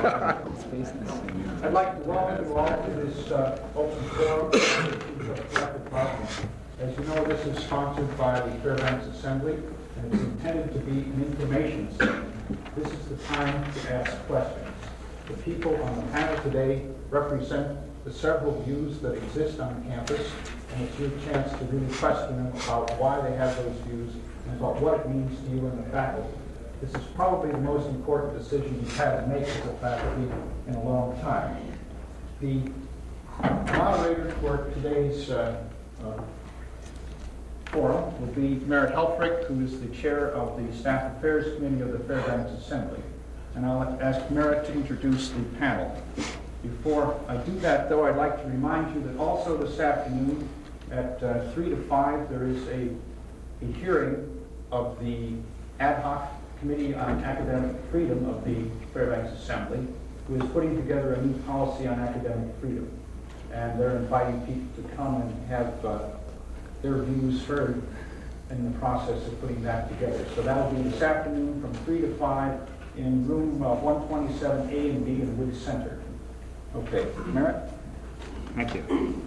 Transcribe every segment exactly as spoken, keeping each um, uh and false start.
I'd like to welcome you all to this uh, open forum of collective bargaining. As you know, this is sponsored by the Fairbanks Assembly, and it's intended to be an information session. This is the time to ask questions. The people on the panel today represent the several views that exist on the campus, and it's your chance to really question them about why they have those views and about what it means to you and the faculty. This is probably the most important decision you've had to make as a faculty in a long time. The moderator for today's uh, uh, forum will be Merritt Helfrich, who is the chair of the Staff Affairs Committee of the Fairbanks Assembly. And I'll ask Merritt to introduce the panel. Before I do that, though, I'd like to remind you that also this afternoon at uh, three to five, there is a, a hearing of the ad hoc Committee on Academic Freedom of the Fairbanks Assembly, who is putting together a new policy on academic freedom. And they're inviting people to come and have uh, their views heard in the process of putting that together. So that'll be this afternoon from three to five in room uh, one twenty-seven A and B in Wood Center. Okay, Merritt? Thank you.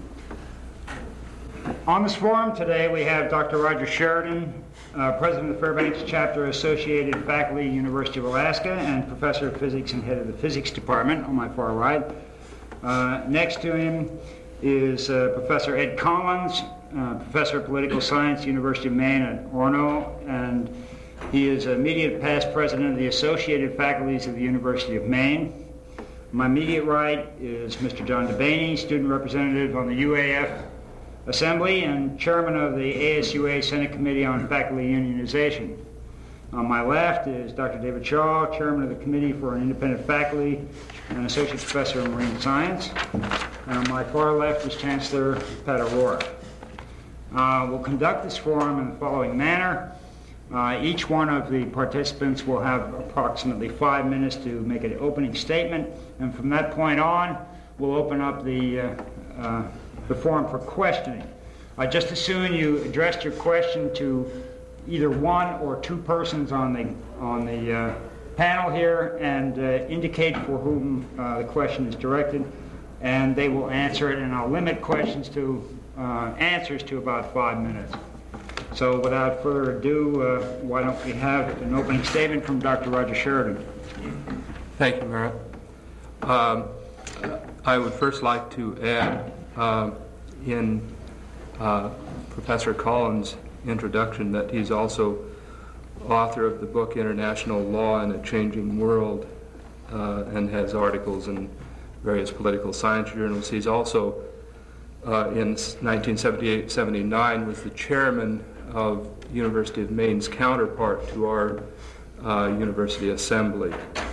On this forum today, we have Doctor Roger Sheridan, uh, President of the Fairbanks Chapter Associated Faculty, University of Alaska, and Professor of Physics and Head of the Physics Department on my far right. Uh, next to him is uh, Professor Ed Collins, uh, Professor of Political Science, University of Maine at Orono, and he is immediate past President of the Associated Faculties of the University of Maine. On my immediate right is Mister John DeBaney, Student Representative on the U A F Assembly and Chairman of the A S U A Senate Committee on Faculty Unionization. On my left is Doctor David Shaw, Chairman of the Committee for an Independent Faculty and Associate Professor of Marine Science. And on my far left is Chancellor Pat Aurora. Uh, we'll conduct this forum in the following manner. Uh, each one of the participants will have approximately five minutes to make an opening statement, and from that point on, we'll open up the, uh, uh, the forum for questioning. I just assume you addressed your question to either one or two persons on the, on the uh, panel here and uh, indicate for whom uh, the question is directed, and they will answer it, and I'll limit questions to uh, answers to about five minutes. So without further ado, uh, why don't we have an opening statement from Doctor Roger Sheridan. Thank you, Merritt. Um, I would first like to add uh, in uh, Professor Collins' introduction that he's also author of the book International Law in a Changing World uh, and has articles in various political science journals. He's also, uh, in nineteen seventy-eight seventy-nine, was the chairman of University of Maine's counterpart to our uh, University Assembly.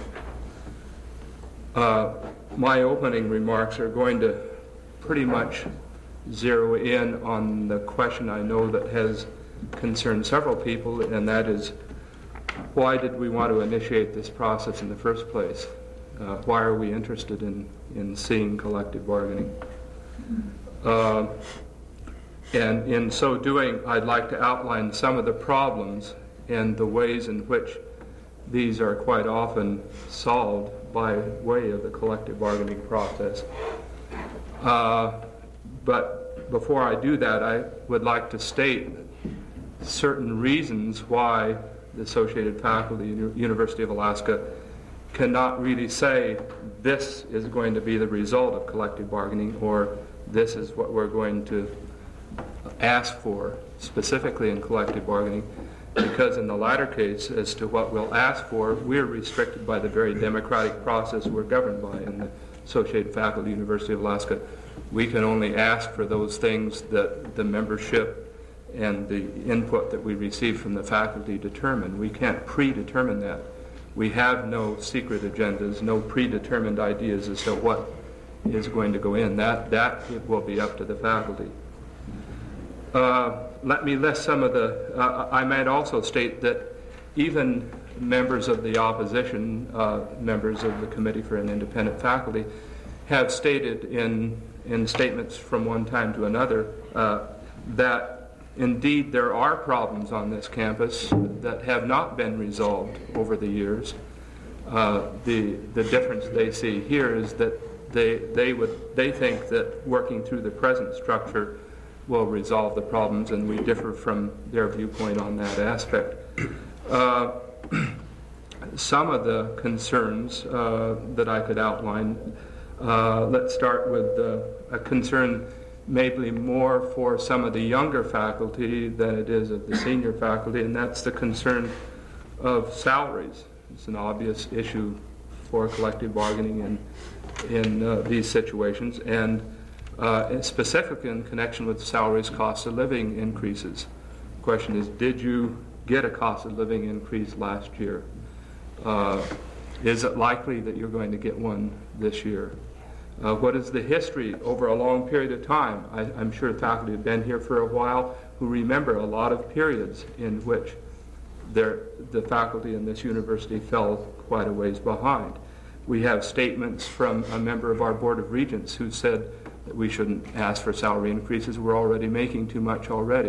Uh, my opening remarks are going to pretty much zero in on the question I know that has concerned several people, and that is, why did we want to initiate this process in the first place? Uh, why are we interested in, in seeing collective bargaining? Uh, And in so doing, I'd like to outline some of the problems and the ways in which these are quite often solved by way of the collective bargaining process. Uh, but before I do that, I would like to state certain reasons why the Associated Faculty, University of Alaska, cannot really say this is going to be the result of collective bargaining, or this is what we're going to ask for specifically in collective bargaining, because in the latter case, as to what we'll ask for, we're restricted by the very democratic process we're governed by in the Associated Faculty, University of Alaska. We can only ask for those things that the membership and the input that we receive from the faculty determine. We can't predetermine that. We have no secret agendas, no predetermined ideas as to what is going to go in. That, that it will be up to the faculty. Uh, let me list some of the, uh, I might also state that even members of the opposition, uh, members of the Committee for an Independent Faculty, have stated in, in statements from one time to another uh, that indeed there are problems on this campus that have not been resolved over the years, Uh, the the difference they see here is that they they would they think that working through the present structure will resolve the problems, and we differ from their viewpoint on that aspect. Uh, some of the concerns uh, that I could outline. Uh, let's start with uh, a concern maybe more for some of the younger faculty than it is of the senior faculty, and that's the concern of salaries. It's an obvious issue for collective bargaining in, in uh, these situations, and uh, specifically in connection with salaries, cost of living increases. The question is, did you get a cost of living increase last year? Uh, is it likely that you're going to get one this year? Uh, what is the history over a long period of time? I, I'm sure faculty have been here for a while who remember a lot of periods in which their, the faculty in this university fell quite a ways behind. We have statements from a member of our Board of Regents who said that we shouldn't ask for salary increases, we're already making too much already.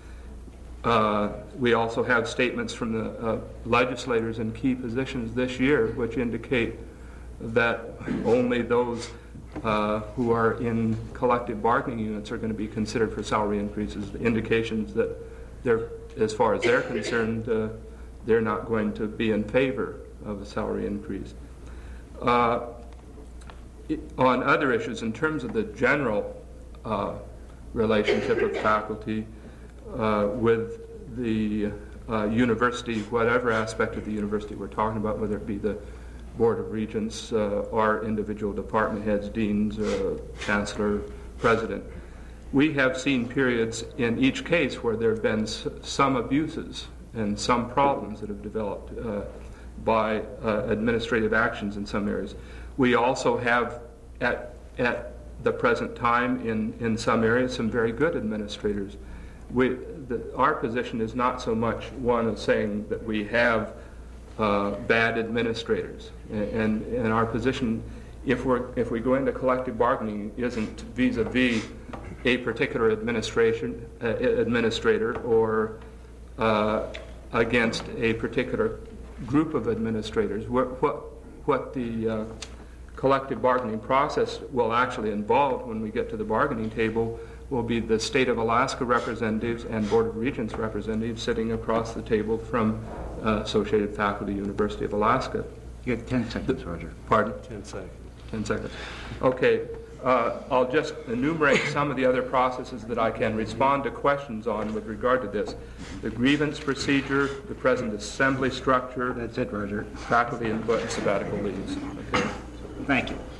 Uh, we also have statements from the uh, legislators in key positions this year which indicate that only those uh, who are in collective bargaining units are going to be considered for salary increases, the indications that they're, as far as they're concerned, uh, they're not going to be in favor of a salary increase. Uh, it, on other issues, in terms of the general uh, relationship of faculty uh, with the uh, university, whatever aspect of the university we're talking about, whether it be the Board of Regents, uh, our individual department heads, deans, uh, chancellor, president. We have seen periods in each case where there have been s- some abuses and some problems that have developed uh, by uh, administrative actions in some areas. We also have at at the present time in, in some areas some very good administrators. We, the, our position is not so much one of saying that we have Uh, bad administrators, and, and our position, if we're if we go into collective bargaining, isn't vis-a-vis a particular administration uh, administrator or uh, against a particular group of administrators. What what, what the uh, collective bargaining process will actually involve when we get to the bargaining table will be the State of Alaska representatives and Board of Regents representatives sitting across the table from uh, Associated Faculty, University of Alaska. You have ten seconds, Roger. Pardon? Ten seconds. Ten seconds. Okay. Uh, I'll just enumerate some of the other processes that I can respond to questions on with regard to this. The grievance procedure, the present assembly structure. That's it, Roger. Faculty input and sabbatical leaves. Okay. Thank you.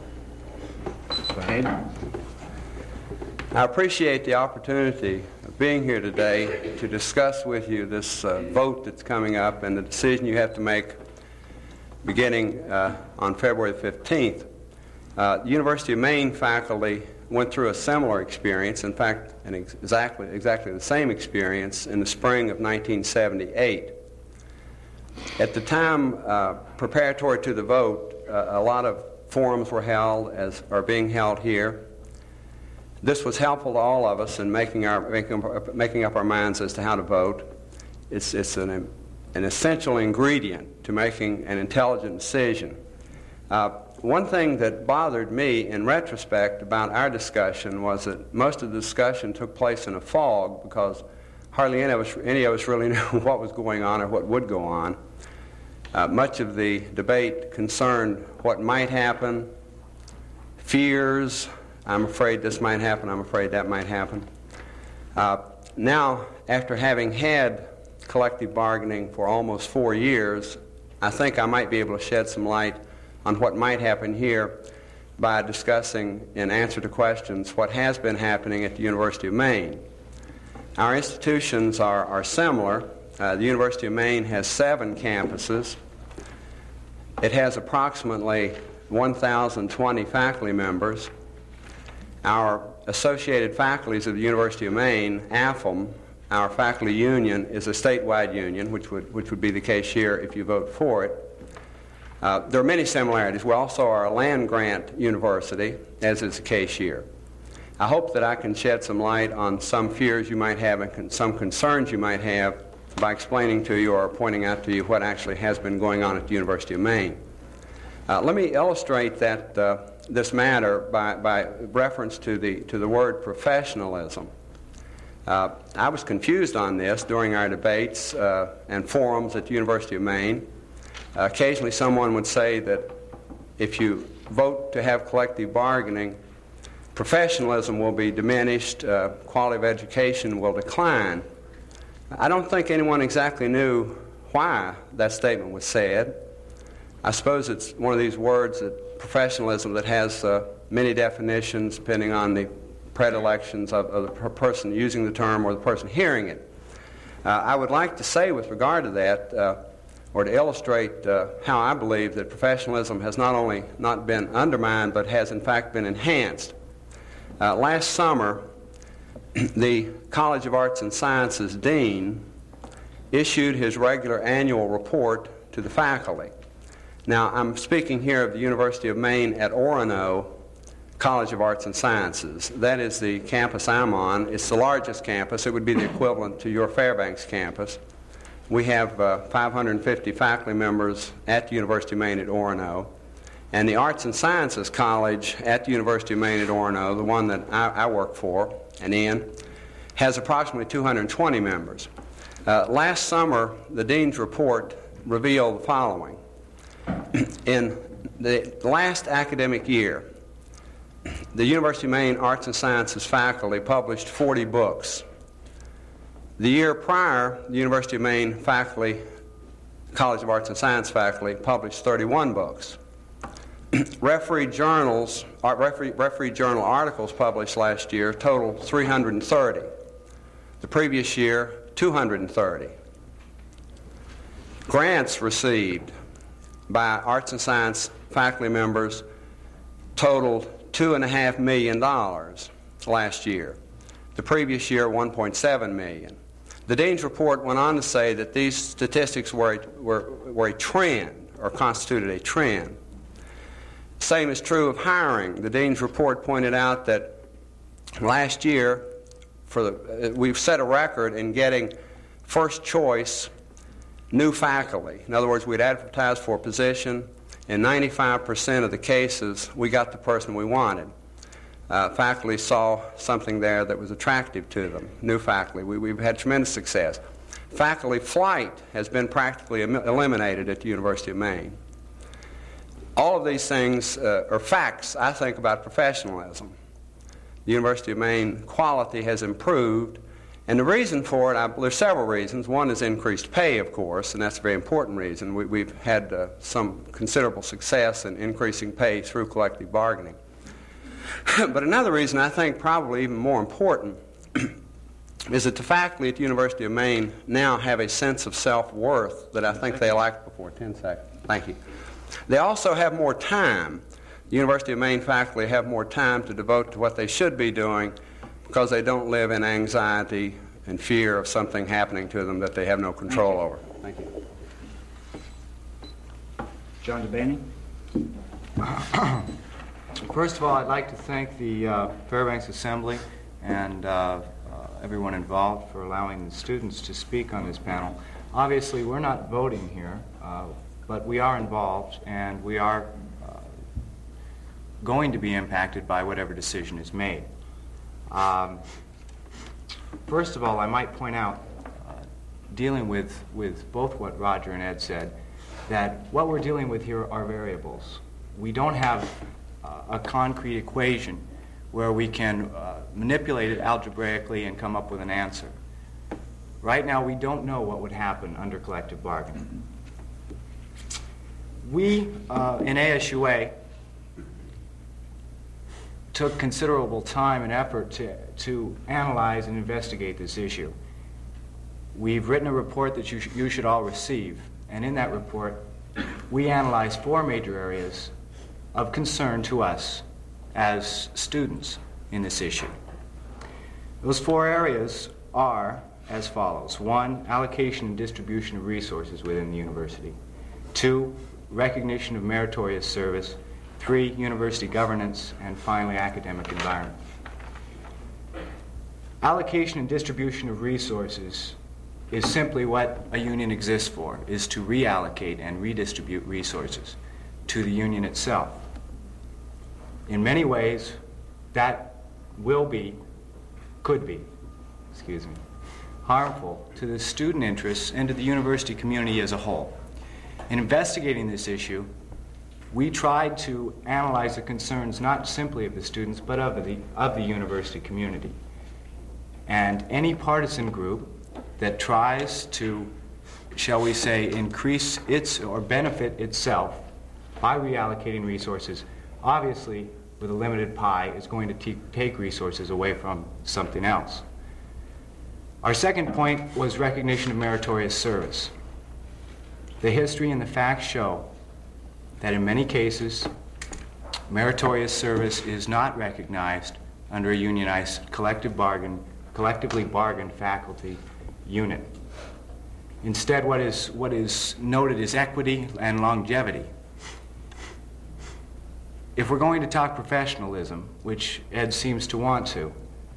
Ed? I appreciate the opportunity of being here today to discuss with you this uh, vote that's coming up and the decision you have to make beginning uh, on February fifteenth. Uh, the University of Maine faculty went through a similar experience, in fact, an ex- exactly, exactly the same experience in the spring of nineteen seventy-eight. At the time uh, preparatory to the vote, uh, a lot of forums were held, as are being held here. This was helpful to all of us in making our making, making up our minds as to how to vote. It's it's an an essential ingredient to making an intelligent decision. Uh, one thing that bothered me in retrospect about our discussion was that most of the discussion took place in a fog because hardly any of us any of us really knew what was going on or what would go on. Uh, much of the debate concerned what might happen, fears. I'm afraid this might happen, I'm afraid that might happen. Uh, now, after having had collective bargaining for almost four years, I think I might be able to shed some light on what might happen here by discussing, in answer to questions, what has been happening at the University of Maine. Our institutions are, are similar. Uh, the University of Maine has seven campuses. It has approximately one thousand twenty faculty members. Our associated faculties of the University of Maine, A F M, our faculty union, is a statewide union, which would which would be the case here if you vote for it. Uh, there are many similarities. We also are a land-grant university, as is the case here. I hope that I can shed some light on some fears you might have and con- some concerns you might have by explaining to you or pointing out to you what actually has been going on at the University of Maine. Uh, let me illustrate that uh, this matter by, by reference to the, to the word professionalism. Uh, I was confused on this during our debates uh, and forums at the University of Maine. Uh, occasionally someone would say that if you vote to have collective bargaining, professionalism will be diminished, uh, quality of education will decline. I don't think anyone exactly knew why that statement was said. I suppose it's one of these words, that professionalism, that has uh, many definitions depending on the predilections of, of the per person using the term or the person hearing it. Uh, I would like to say with regard to that, uh, or to illustrate uh, how I believe that professionalism has not only not been undermined, but has in fact been enhanced. Uh, last summer, the College of Arts and Sciences dean issued his regular annual report to the faculty. Now, I'm speaking here of the University of Maine at Orono College of Arts and Sciences. That is the campus I'm on. It's the largest campus. It would be the equivalent to your Fairbanks campus. We have uh, five hundred fifty faculty members at the University of Maine at Orono. And the Arts and Sciences College at the University of Maine at Orono, the one that I, I work for and in, has approximately two hundred twenty members. Uh, last summer, the dean's report revealed the following. In the last academic year, the University of Maine Arts and Sciences faculty published forty books. The year prior, the University of Maine faculty, College of Arts and Science faculty, published thirty-one books. Referee journals, uh, referee, referee journal articles published last year totaled three hundred thirty. The previous year, two hundred thirty. Grants received by arts and science faculty members totaled two and a half million dollars last year. The previous year, one point seven million. The dean's report went on to say that these statistics were a, were, were a trend, or constituted a trend. Same is true of hiring. The dean's report pointed out that last year, for the, we've set a record in getting first choice new faculty. In other words, we'd advertised for a position. In ninety-five percent of the cases, we got the person we wanted. Uh, faculty saw something there that was attractive to them, new faculty. We, we've had tremendous success. Faculty flight has been practically em- eliminated at the University of Maine. All of these things uh, are facts, I think, about professionalism. The University of Maine quality has improved, and the reason for it, I, there's several reasons. One is increased pay, of course, and that's a very important reason. We, we've had uh, some considerable success in increasing pay through collective bargaining. But another reason, I think probably even more important, is that the faculty at the University of Maine now have a sense of self-worth that I think they lacked before. Ten seconds. Thank you. They also have more time. The University of Maine faculty have more time to devote to what they should be doing because they don't live in anxiety and fear of something happening to them that they have no control over. Thank you. John DeBaney. First of all, I'd like to thank the uh, Fairbanks Assembly and uh, uh, everyone involved for allowing the students to speak on this panel. Obviously, we're not voting here, uh, but we are involved, and we are uh, going to be impacted by whatever decision is made. Um, first of all, I might point out, uh, dealing with, with both what Roger and Ed said, that what we're dealing with here are variables. We don't have a concrete equation where we can uh, manipulate it algebraically and come up with an answer. Right now, we don't know what would happen under collective bargaining. We, uh, in A S U A, took considerable time and effort to, to analyze and investigate this issue. We've written a report that you, sh- you should all receive, and in that report, we analyzed four major areas of concern to us as students in this issue. Those four areas are as follows. One, allocation and distribution of resources within the university. Two, recognition of meritorious service. Three, university governance. And finally, academic environment. Allocation and distribution of resources is simply what a union exists for, is to reallocate and redistribute resources to the union itself. In many ways, that will be, could be, excuse me, harmful to the student interests and to the university community as a whole. In investigating this issue, we tried to analyze the concerns not simply of the students, but of the, of the university community. And any partisan group that tries to, shall we say, increase its or benefit itself by reallocating resources, obviously with a limited pie is going to t- take resources away from something else. Our second point was recognition of meritorious service. The history and the facts show that in many cases, meritorious service is not recognized under a unionized collective bargain, collectively bargained faculty unit. Instead, what is, what is noted is equity and longevity. If we're going to talk professionalism, which Ed seems to want to,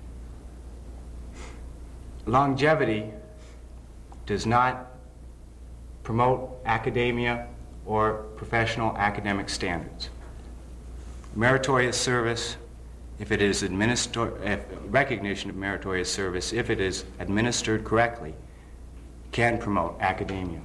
longevity does not promote academia or professional academic standards. Meritorious service, if it is administered, if recognition of meritorious service, if it is administered correctly, can promote academia.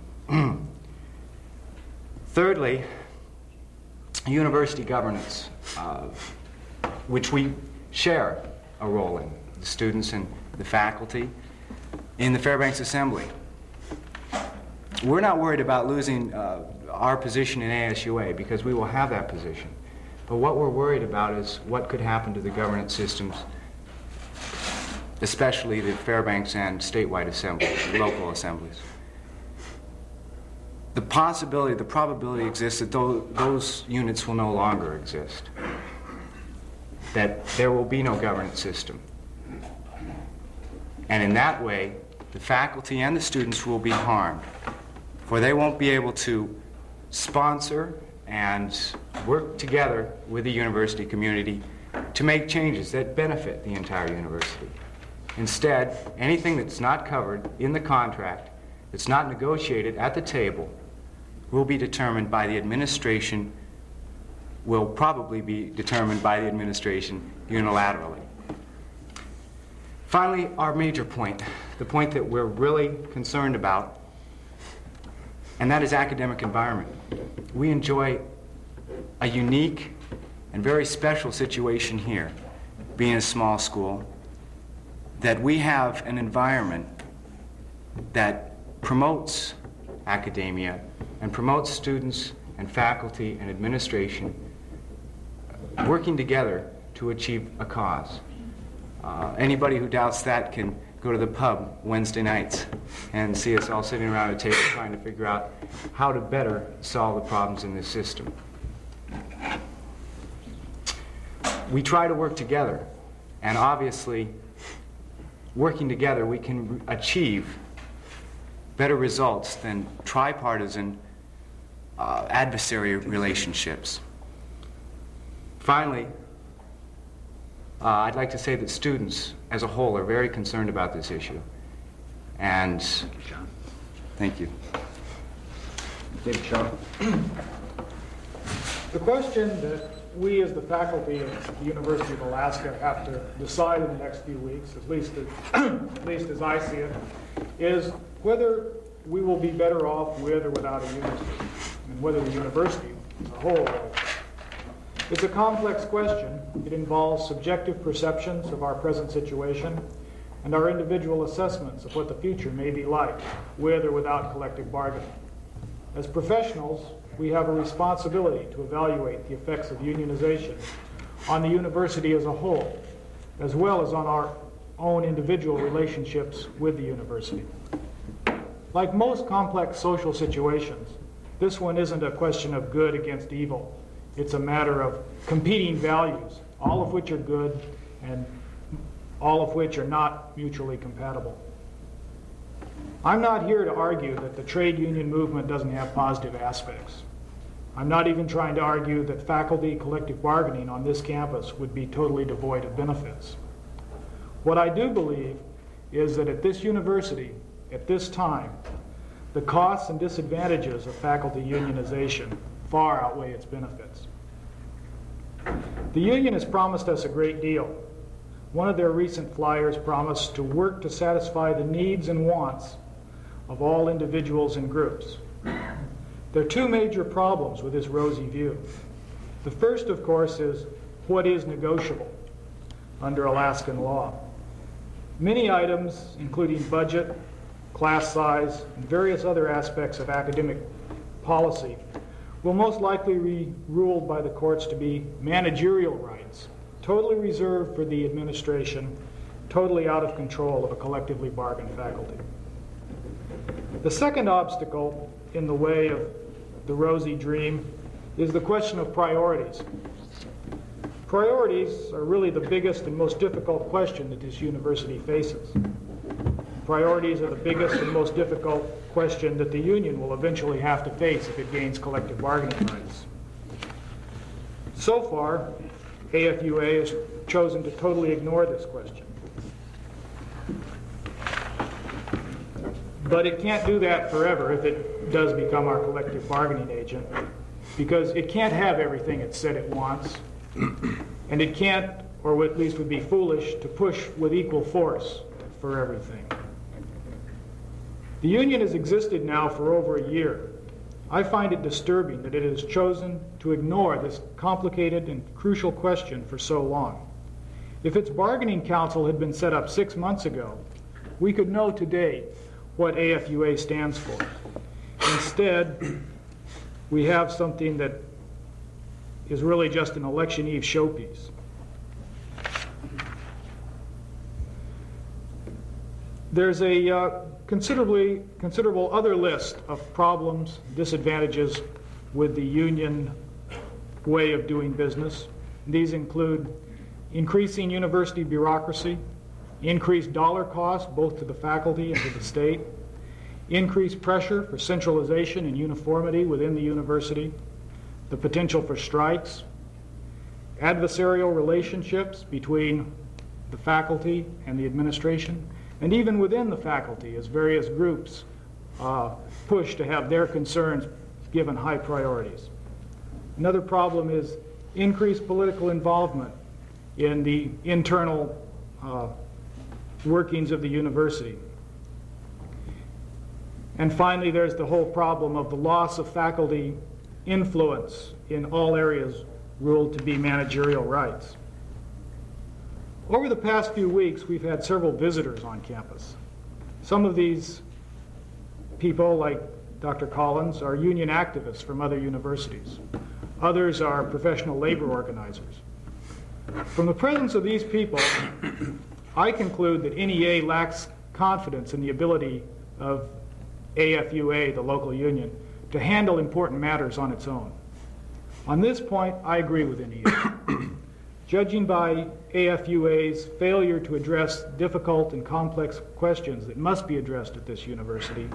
Thirdly, university governance, uh, which we share a role in, the students and the faculty, in the Fairbanks Assembly. We're not worried about losing uh, our position in A S U A because we will have that position. But what we're worried about is what could happen to the governance systems, especially the Fairbanks and statewide assemblies, local assemblies. The possibility, the probability exists that those, those units will no longer exist, that there will be no governance system. And in that way, the faculty and the students will be harmed, for they won't be able to sponsor and work together with the university community to make changes that benefit the entire university. Instead, anything that's not covered in the contract, that's not negotiated at the table, will be determined by the administration, will probably be determined by the administration unilaterally. Finally, our major point, the point that we're really concerned about, and that is academic environment. We enjoy a unique and very special situation here, being a small school, that we have an environment that promotes academia and promotes students and faculty and administration working together to achieve a cause. Uh, anybody who doubts that can go to the pub Wednesday nights and see us all sitting around a table trying to figure out how to better solve the problems in this system. We try to work together, and obviously, working together, we can achieve better results than tripartisan uh, adversary relationships. Finally, Uh, I'd like to say that students as a whole are very concerned about this issue. And thank you, John. Thank you. David Shaw. The question that we as the faculty of the University of Alaska have to decide in the next few weeks, at least as, at least as I see it, is whether we will be better off with or without a university, and whether the university as a whole will. It's a complex question. It involves subjective perceptions of our present situation and our individual assessments of what the future may be like, with or without collective bargaining. As professionals, we have a responsibility to evaluate the effects of unionization on the university as a whole, as well as on our own individual relationships with the university. Like most complex social situations, this one isn't a question of good against evil. It's a matter of competing values, all of which are good and all of which are not mutually compatible. I'm not here to argue that the trade union movement doesn't have positive aspects. I'm not even trying to argue that faculty collective bargaining on this campus would be totally devoid of benefits. What I do believe is that at this university, at this time, the costs and disadvantages of faculty unionization far outweigh its benefits. The union has promised us a great deal. One of their recent flyers promised to work to satisfy the needs and wants of all individuals and groups. There are two major problems with this rosy view. The first, of course, is what is negotiable under Alaskan law. Many items, including budget, class size, and various other aspects of academic policy, will most likely be ruled by the courts to be managerial rights, totally reserved for the administration, totally out of control of a collectively bargained faculty. The second obstacle in the way of the rosy dream is the question of priorities. Priorities are really the biggest and most difficult question that this university faces. Priorities are the biggest and most difficult question that the union will eventually have to face if it gains collective bargaining rights. So far, A F U A has chosen to totally ignore this question. But it can't do that forever if it does become our collective bargaining agent, because it can't have everything it said it wants, and it can't, or at least would be foolish, to push with equal force for everything. The union has existed now for over a year. I find it disturbing that it has chosen to ignore this complicated and crucial question for so long. If its bargaining council had been set up six months ago, we could know today what A F U A stands for. Instead, we have something that is really just an election eve showpiece. There's a uh, considerably considerable other list of problems, disadvantages with the union way of doing business. These include increasing university bureaucracy, increased dollar costs both to the faculty and to the state, increased pressure for centralization and uniformity within the university, the potential for strikes, adversarial relationships between the faculty and the administration, and even within the faculty as various groups uh, push to have their concerns given high priorities. Another problem is increased political involvement in the internal uh, workings of the university. And finally, there's the whole problem of the loss of faculty influence in all areas ruled to be managerial rights. Over the past few weeks, we've had several visitors on campus. Some of these people, like Doctor Collins, are union activists from other universities. Others are professional labor organizers. From the presence of these people, I conclude that N E A lacks confidence in the ability of A F U A, the local union, to handle important matters on its own. On this point, I agree with N E A. Judging by A F U A's failure to address difficult and complex questions that must be addressed at this university,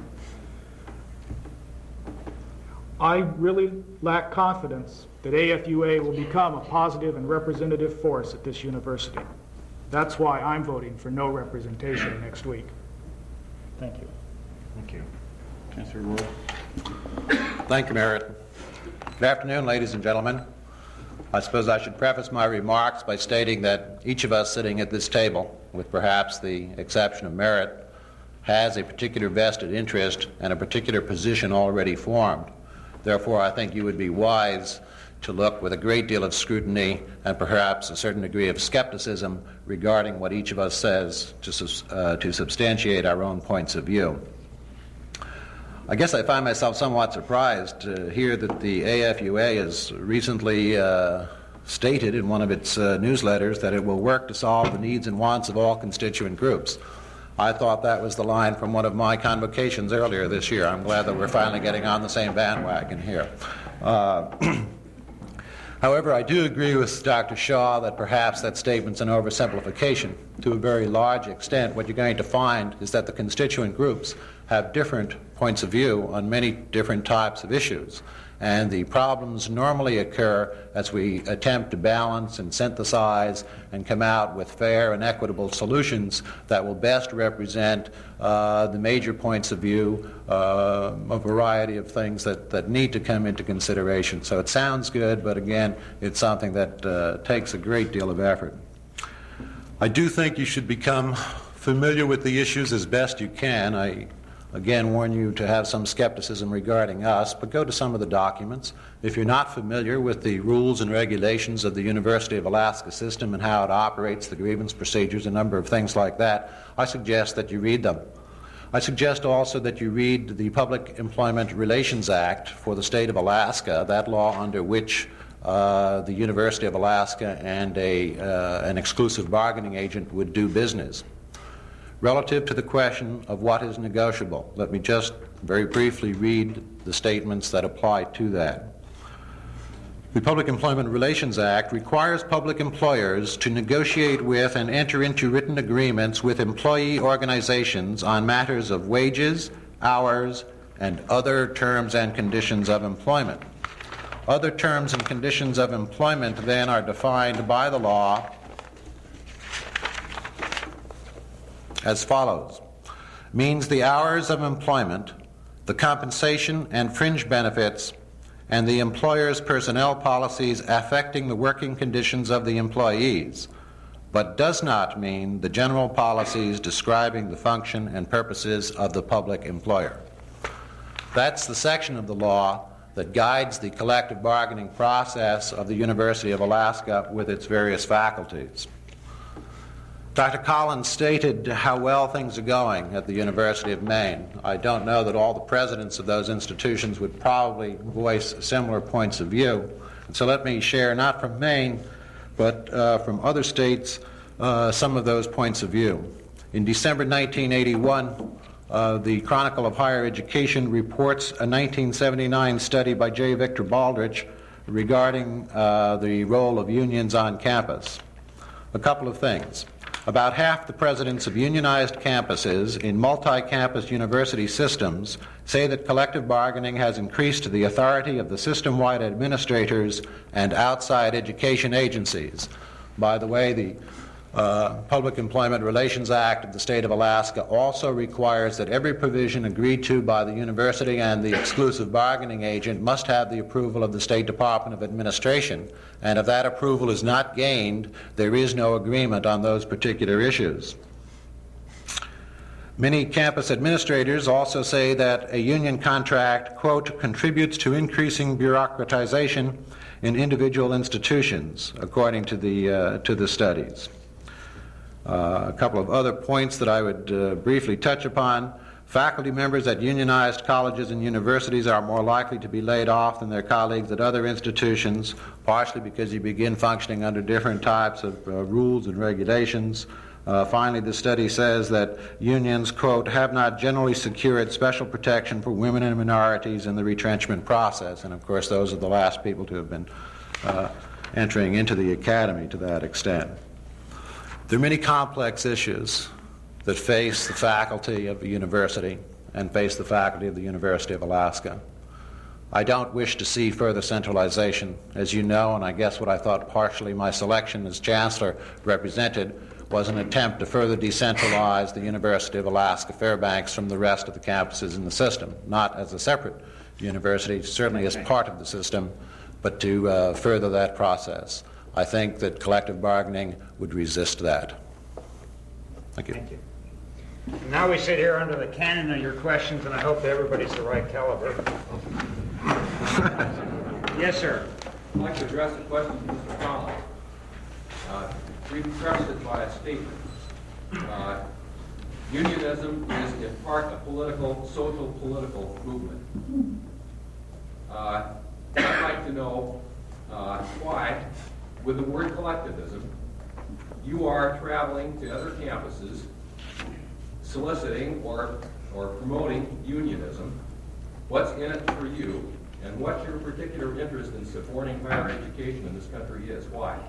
I really lack confidence that A F U A will become a positive and representative force at this university. That's why I'm voting for no representation next week. Thank you. Thank you. Chancellor Roy. Thank you, Merritt. Good afternoon, ladies and gentlemen. I suppose I should preface my remarks by stating that each of us sitting at this table, with perhaps the exception of Merritt, has a particular vested interest and a particular position already formed. Therefore, I think you would be wise to look with a great deal of scrutiny and perhaps a certain degree of skepticism regarding what each of us says to, uh, to substantiate our own points of view. I guess I find myself somewhat surprised to hear that the A F U A has recently uh, stated in one of its uh, newsletters that it will work to solve the needs and wants of all constituent groups. I thought that was the line from one of my convocations earlier this year. I'm glad that we're finally getting on the same bandwagon here. Uh, However, I do agree with Doctor Shaw that perhaps that statement's an oversimplification. To a very large extent, what you're going to find is that the constituent groups have different points of view on many different types of issues. and the problems normally occur as we attempt to balance and synthesize and come out with fair and equitable solutions that will best represent uh, the major points of view, uh, a variety of things that, that need to come into consideration. So it sounds good, but again, it's something that uh, takes a great deal of effort. I do think you should become familiar with the issues as best you can. I again warn you to have some skepticism regarding us, but go to some of the documents. If you're not familiar with the rules and regulations of the University of Alaska system and how it operates, the grievance procedures, a number of things like that, I suggest that you read them. I suggest also that you read the Public Employment Relations Act for the state of Alaska, that law under which uh, the University of Alaska and a, uh, an exclusive bargaining agent would do business. Relative to the question of what is negotiable, let me just very briefly read the statements that apply to that. The Public Employment Relations Act requires public employers to negotiate with and enter into written agreements with employee organizations on matters of wages, hours, and other terms and conditions of employment. Other terms and conditions of employment then are defined by the law as follows. Means the hours of employment, the compensation and fringe benefits, and the employer's personnel policies affecting the working conditions of the employees, but does not mean the general policies describing the function and purposes of the public employer. That's the section of the law that guides the collective bargaining process of the University of Alaska with its various faculties. Doctor Collins stated how well things are going at the University of Maine. I don't know that all the presidents of those institutions would probably voice similar points of view. And so let me share, not from Maine, but uh, from other states, uh, some of those points of view. In December nineteen eighty-one, uh, the Chronicle of Higher Education reports a nineteen seventy-nine study by J. Victor Baldrige regarding uh, the role of unions on campus. A couple of things. About half the presidents of unionized campuses in multi-campus university systems say that collective bargaining has increased the authority of the system-wide administrators and outside education agencies. By the way, the uh, Public Employment Relations Act of the state of Alaska also requires that every provision agreed to by the university and the exclusive bargaining agent must have the approval of the State Department of Administration. And if that approval is not gained, there is no agreement on those particular issues. Many campus administrators also say that a union contract, quote, contributes to increasing bureaucratization in individual institutions, according to the, uh, to the studies. Uh, a couple of other points that I would uh, briefly touch upon. Faculty members at unionized colleges and universities are more likely to be laid off than their colleagues at other institutions, partially because you begin functioning under different types of uh, rules and regulations. Uh, finally, the study says that unions, quote, have not generally secured special protection for women and minorities in the retrenchment process. And of course, those are the last people to have been uh, entering into the academy to that extent. There are many complex issues that face the faculty of the university and face the faculty of the University of Alaska. I don't wish to see further centralization. As you know, and I guess what I thought partially my selection as chancellor represented was an attempt to further decentralize the University of Alaska Fairbanks from the rest of the campuses in the system, not as a separate university, certainly as part of the system, but to uh, further that process. I think that collective bargaining would resist that. Thank you. Thank you. Now we sit here under the cannon of your questions, and I hope that everybody's the right caliber. Yes, sir. I'd like to address a question to Mister Collins. Uh, we preface it by a statement. Uh, unionism is in part a political, social political movement. Uh, I'd like to know uh, why, with the word collectivism, you are traveling to other campuses soliciting or, or promoting unionism. What's in it for you, and what your particular interest in supporting higher education in this country is? Why?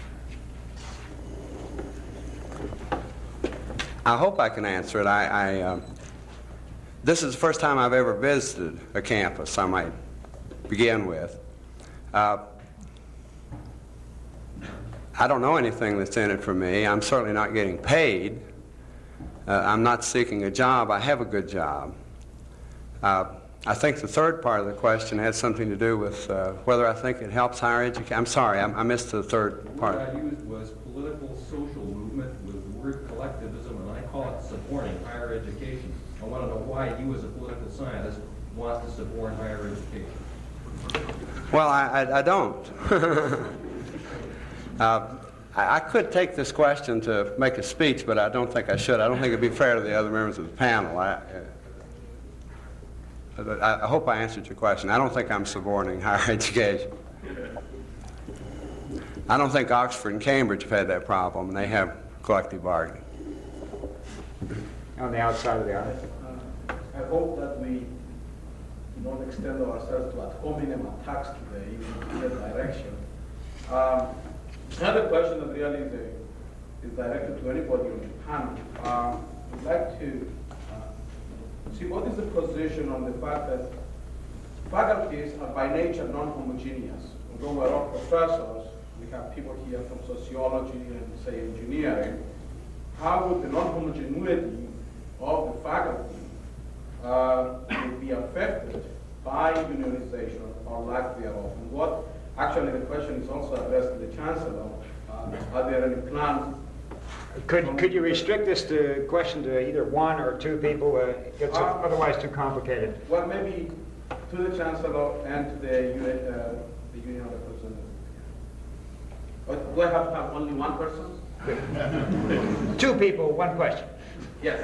I hope I can answer it. I, I uh, this is the first time I've ever visited a campus. I might begin with. Uh, I don't know anything that's in it for me. I'm certainly not getting paid. Uh, I'm not seeking a job. I have a good job. Uh, I think the third part of the question had something to do with uh, whether I think it helps higher education. I'm sorry, I, I missed the third The part. word I used was political social movement with the word collectivism, and I call it supporting higher education. I want to know why you as a political scientist want to support higher education. Well, I, I, I don't. uh, I, I could take this question to make a speech, but I don't think I should. I don't think it'd be fair to the other members of the panel. I, I, I hope I answered your question. I don't think I'm supporting higher education. I don't think Oxford and Cambridge have had that problem, and they have collective bargaining. On the outside of the aisle. Uh, I hope that we don't extend ourselves to ad hominem attacks today in that direction. Um, another question that really is, a, is directed to anybody on the panel. Um, I'd like to uh, see what is the position on the fact that faculties are by nature non-homogeneous. Although we're all professors, we have people here from sociology and, say, engineering. How would the non-homogeneity of the faculty uh, would be affected by unionization or lack thereof? And what, actually the question is also addressed to the Chancellor. Uh, are there any plans? Could, could you restrict this to question to either one or two people? Uh, it gets Uh, otherwise too complicated. Well, maybe to the Chancellor and to the, uni- uh, the union representative. Uh, do I have to have only one person? Two people, one question. Yes.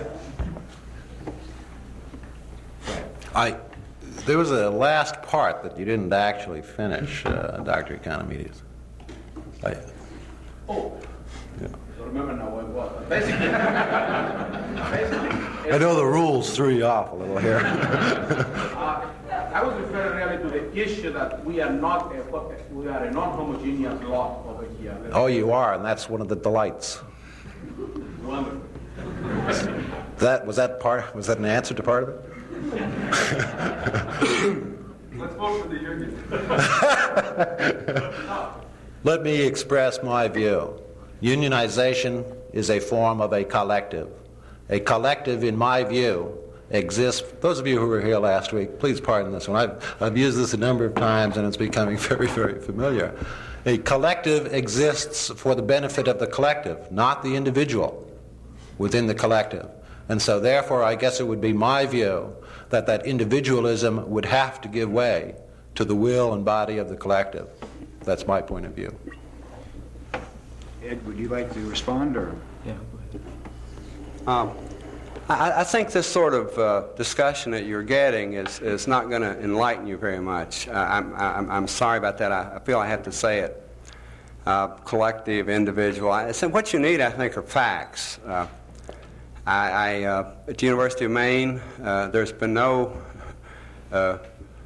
I, there was a last part that you didn't actually finish, uh, Doctor Economides. I, Oh. yeah. I don't remember now what it was. But basically, basically I know the rules threw you off a little here. uh, I was referring really to the issue that we are not a, we are a non-homogeneous lot over here. Oh, you are, and that's one of the delights. Wonderful. That was that part. Was that an answer to part of it? Let's vote for the union. Let me express my view. Unionization is a form of a collective. A collective, in my view, exists. Those of you who were here last week, please pardon this one. I've, I've used this a number of times and it's becoming very, very familiar. A collective exists for the benefit of the collective, not the individual within the collective. And so therefore, I guess it would be my view that that individualism would have to give way to the will and body of the collective. That's my point of view. Ed, would you like to respond, or? Yeah, go ahead. Um, I, I think this sort of uh, discussion that you're getting is, is not going to enlighten you very much. Uh, I'm, I'm, I'm sorry about that. I, I feel I have to say it. Uh, collective, individual. I said what you need, I think, are facts. Uh, I, I uh, at the University of Maine, uh, there's been no uh,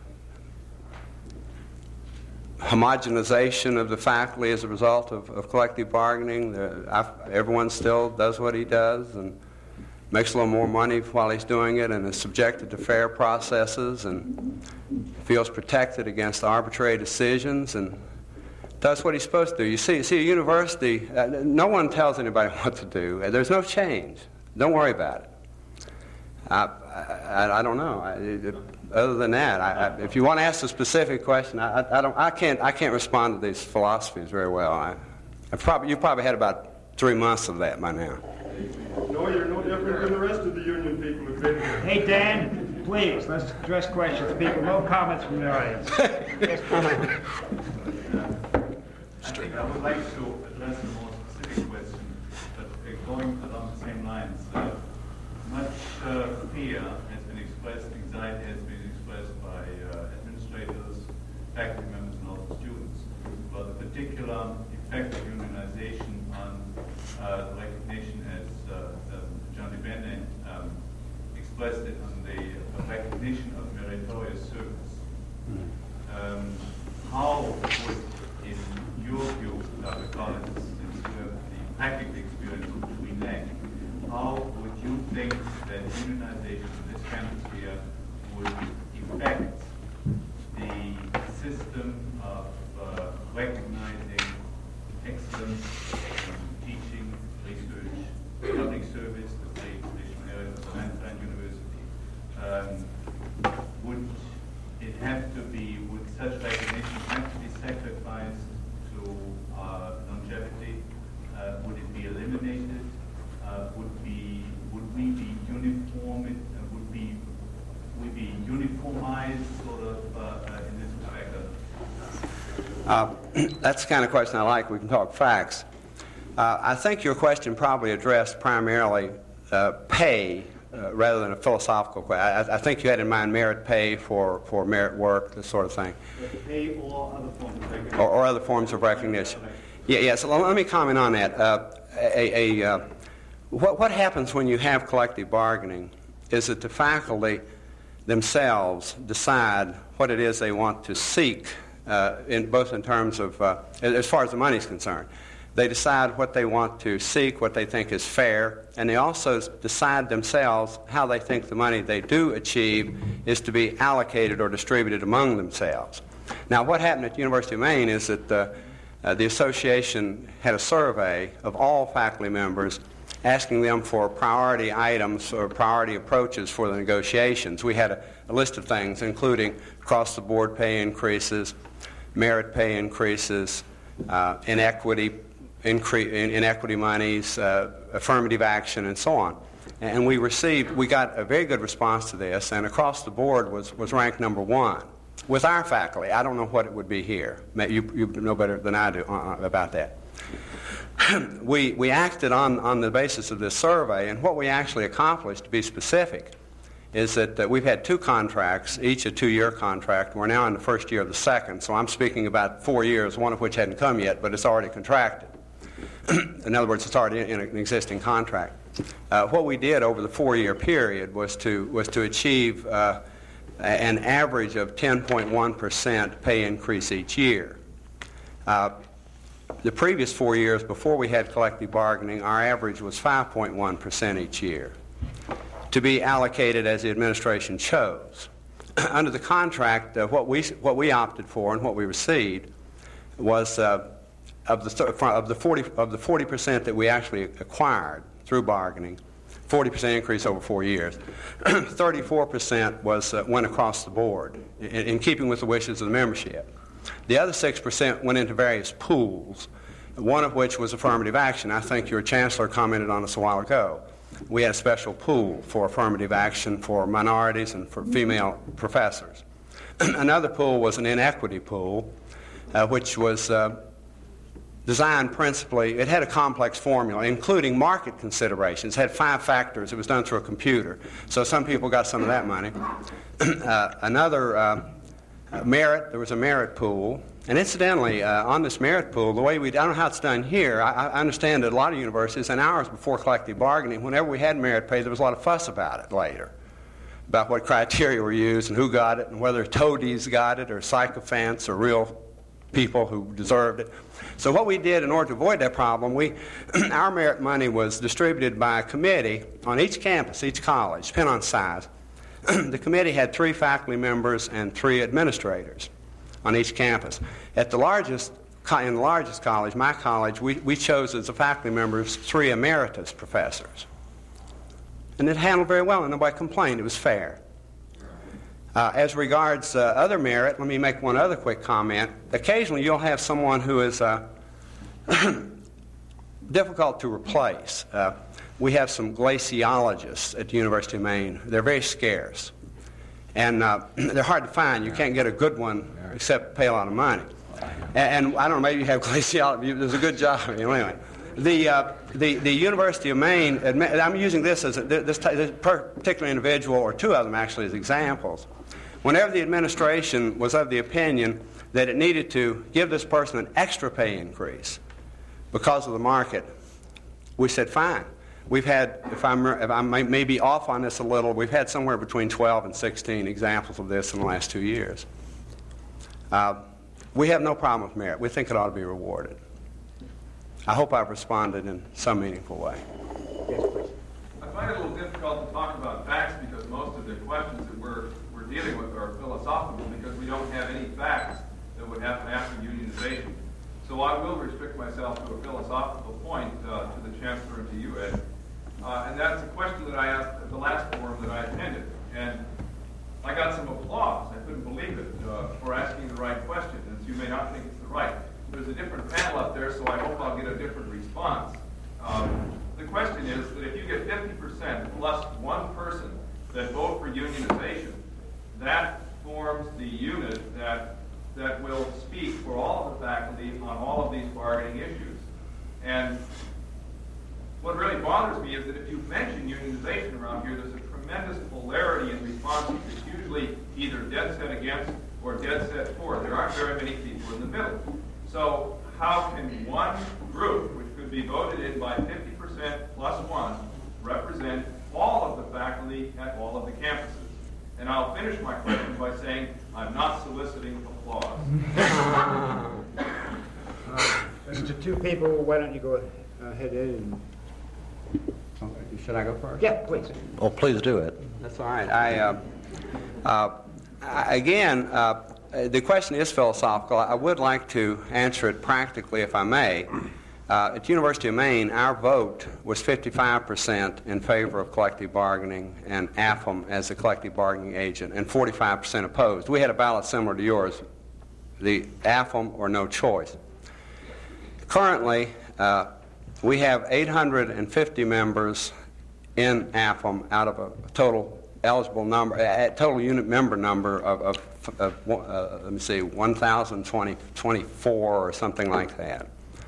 homogenization of the faculty as a result of, of collective bargaining. The, I, everyone still does what he does and makes a little more money while he's doing it, and is subjected to fair processes and feels protected against arbitrary decisions and does what he's supposed to do. You see, see, a university, uh, no one tells anybody what to do. There's no change. Don't worry about it. I, I, I don't know. I, it, other than that, I, I, if you want to ask a specific question, I, I, I don't. I can't. I can't respond to these philosophies very well. I, I probably you probably had about three months of that by now. No, you're no different than the rest of the union people who've been here. Hey, Dan, please, let's address questions. People, no comments from the audience. I think I would like to address a more specific question, but uh, going along the same lines. Uh, much uh, fear has been expressed, anxiety has been expressed by uh, administrators, faculty members, and also students about the particular effect of unionization on uh, the recognition, as uh, um, John DeBene um, expressed it, on the uh, recognition of meritorious service. Um, how would, in your view, Doctor Collins, since you have the practical experience which we lack, how would you think that unionization in this campus here would affect the excellence in teaching, research, public service, the state traditional areas of Lansdowne University. Um, would it have to be, would such recognition have to be sacrificed to uh, longevity? Uh, would it be eliminated? Uh, would be would we be uniform? In, uh, would be would be uniformized sort of uh, uh, in this respect? Uh, that's the kind of question I like. We can talk facts. Uh, I think your question probably addressed primarily uh, pay uh, rather than a philosophical question. I, I think you had in mind merit pay for, for merit work, this sort of thing. Pay or other forms of recognition. Or, or other forms of recognition. Yeah, yeah. So let me comment on that. Uh, a, a, uh, what, what happens when you have collective bargaining is that the faculty themselves decide what it is they want to seek, uh, in, both in terms of, uh, as far as the money is concerned. They decide what they want to seek, what they think is fair, and they also decide themselves how they think the money they do achieve is to be allocated or distributed among themselves. Now, what happened at the University of Maine is that uh, uh, the association had a survey of all faculty members asking them for priority items or priority approaches for the negotiations. We had a, a list of things, including across-the-board pay increases, merit pay increases, uh, inequity, incre- in, inequity monies, uh, affirmative action, and so on. And we received, we got a very good response to this, and across the board was, was ranked number one. With our faculty, I don't know what it would be here. You, you know better than I do uh, about that. we, we acted on, on the basis of this survey, and what we actually accomplished, to be specific, is that uh, we've had two contracts, each a two-year contract. We're now in the first year of the second, so I'm speaking about four years, one of which hadn't come yet, but it's already contracted. In other words, it's already in an existing contract. Uh, what we did over the four-year period was to, was to achieve uh, an average of ten point one percent pay increase each year. Uh, the previous four years before we had collective bargaining, our average was five point one percent each year, to be allocated as the administration chose. Under the contract, uh, what we what we opted for and what we received was uh, of the th- of the forty of the forty percent that we actually acquired through bargaining, forty percent increase over four years. thirty-four percent was uh, went across the board, in, in keeping with the wishes of the membership. The other six percent went into various pools, one of which was affirmative action. I think your chancellor commented on this a while ago. We had a special pool for affirmative action for minorities and for female professors. Another pool was an inequity pool, uh, which was uh, designed principally, it had a complex formula, including market considerations. It had five factors. It was done through a computer. So some people got some of that money. uh, another uh, uh, merit, there was a merit pool. And incidentally, uh, on this merit pool, the way we, I don't know how it's done here, I, I understand that a lot of universities, and ours before collective bargaining, whenever we had merit pay, there was a lot of fuss about it later, about what criteria were used and who got it and whether toadies got it or sycophants or real people who deserved it. So what we did in order to avoid that problem, we our merit money was distributed by a committee on each campus, each college, depending on size. The committee had three faculty members and three administrators on each campus. At the largest, in the largest college, my college, we, we chose as the faculty members three emeritus professors. And it handled very well, and nobody complained. It was fair. Uh, as regards uh, other merit, let me make one other quick comment. Occasionally you'll have someone who is uh, difficult to replace. Uh, we have some glaciologists at the University of Maine. They're very scarce. And uh, they're hard to find. You can't get a good one except pay a lot of money. And, and I don't know, maybe you have glaciology. There's a good job. You know, anyway. The, uh, the, the University of Maine, I'm using this as a, this, this particular individual, or two of them actually, as examples. Whenever the administration was of the opinion that it needed to give this person an extra pay increase because of the market, we said, fine. We've had, if, I'm, if I may, may be off on this a little, we've had somewhere between twelve and sixteen examples of this in the last two years. Uh, we have no problem with merit. We think it ought to be rewarded. I hope I've responded in some meaningful way. Yes, please. I find it a little difficult to talk about facts because most of the questions that we're, we're dealing with are philosophical because we don't have any facts that would happen after unionization. So I will restrict myself to a philosophical point uh, to the Chancellor and to you, Ed. Uh, and that's a question that I asked at the last forum that I attended. And I got some applause. I couldn't believe it uh, for asking the right question. And you may not think it's the right. There's a different panel up there, so I hope I'll get a different response. Um, the question is that if you get fifty percent plus one person that vote for unionization, that forms the unit that that will speak for all of the faculty on all of these bargaining issues. And what really bothers me is that if you mention unionization around here, there's a tremendous polarity in responses. It's usually either dead set against or dead set for. There aren't very many people in the middle. So how can one group, which could be voted in by fifty percent plus one, represent all of the faculty at all of the campuses? And I'll finish my question by saying I'm not soliciting applause. uh, Mister Two People, why don't you go ahead, Ed? And... Should I go first? Yeah, please. Oh, please do it. That's all right. I, uh, uh, I again, uh, the question is philosophical. I would like to answer it practically, if I may. Uh, at the University of Maine, our vote was fifty-five percent in favor of collective bargaining and A F M as a collective bargaining agent, and forty-five percent opposed. We had a ballot similar to yours, the A F M or no choice. Currently, uh, we have eight hundred fifty members in A F M out of a total eligible number, a total unit member number of, of, of uh, let me see, one thousand twenty-four or something like that.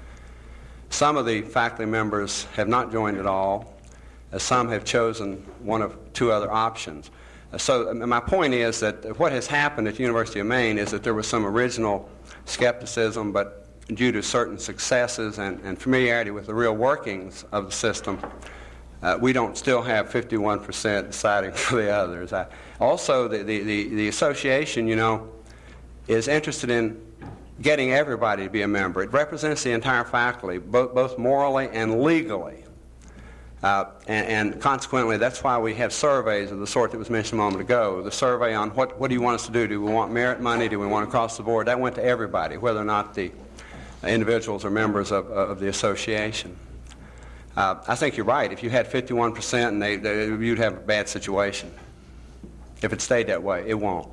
Some of the faculty members have not joined at all. Uh, some have chosen one of two other options. Uh, so uh, my point is that what has happened at the University of Maine is that there was some original skepticism, but due to certain successes and, and familiarity with the real workings of the system, uh, we don't still have fifty-one percent deciding for the others. I, also, the, the, the, the association, you know, is interested in getting everybody to be a member. It represents the entire faculty, both, both morally and legally. Uh, and, and consequently, that's why we have surveys of the sort that was mentioned a moment ago. The survey on what, what do you want us to do? Do we want merit money? Do we want across the board? That went to everybody, whether or not the individuals are members of, of the association. Uh, I think you're right. If you had fifty-one percent, and they, they, you'd have a bad situation. If it stayed that way, it won't.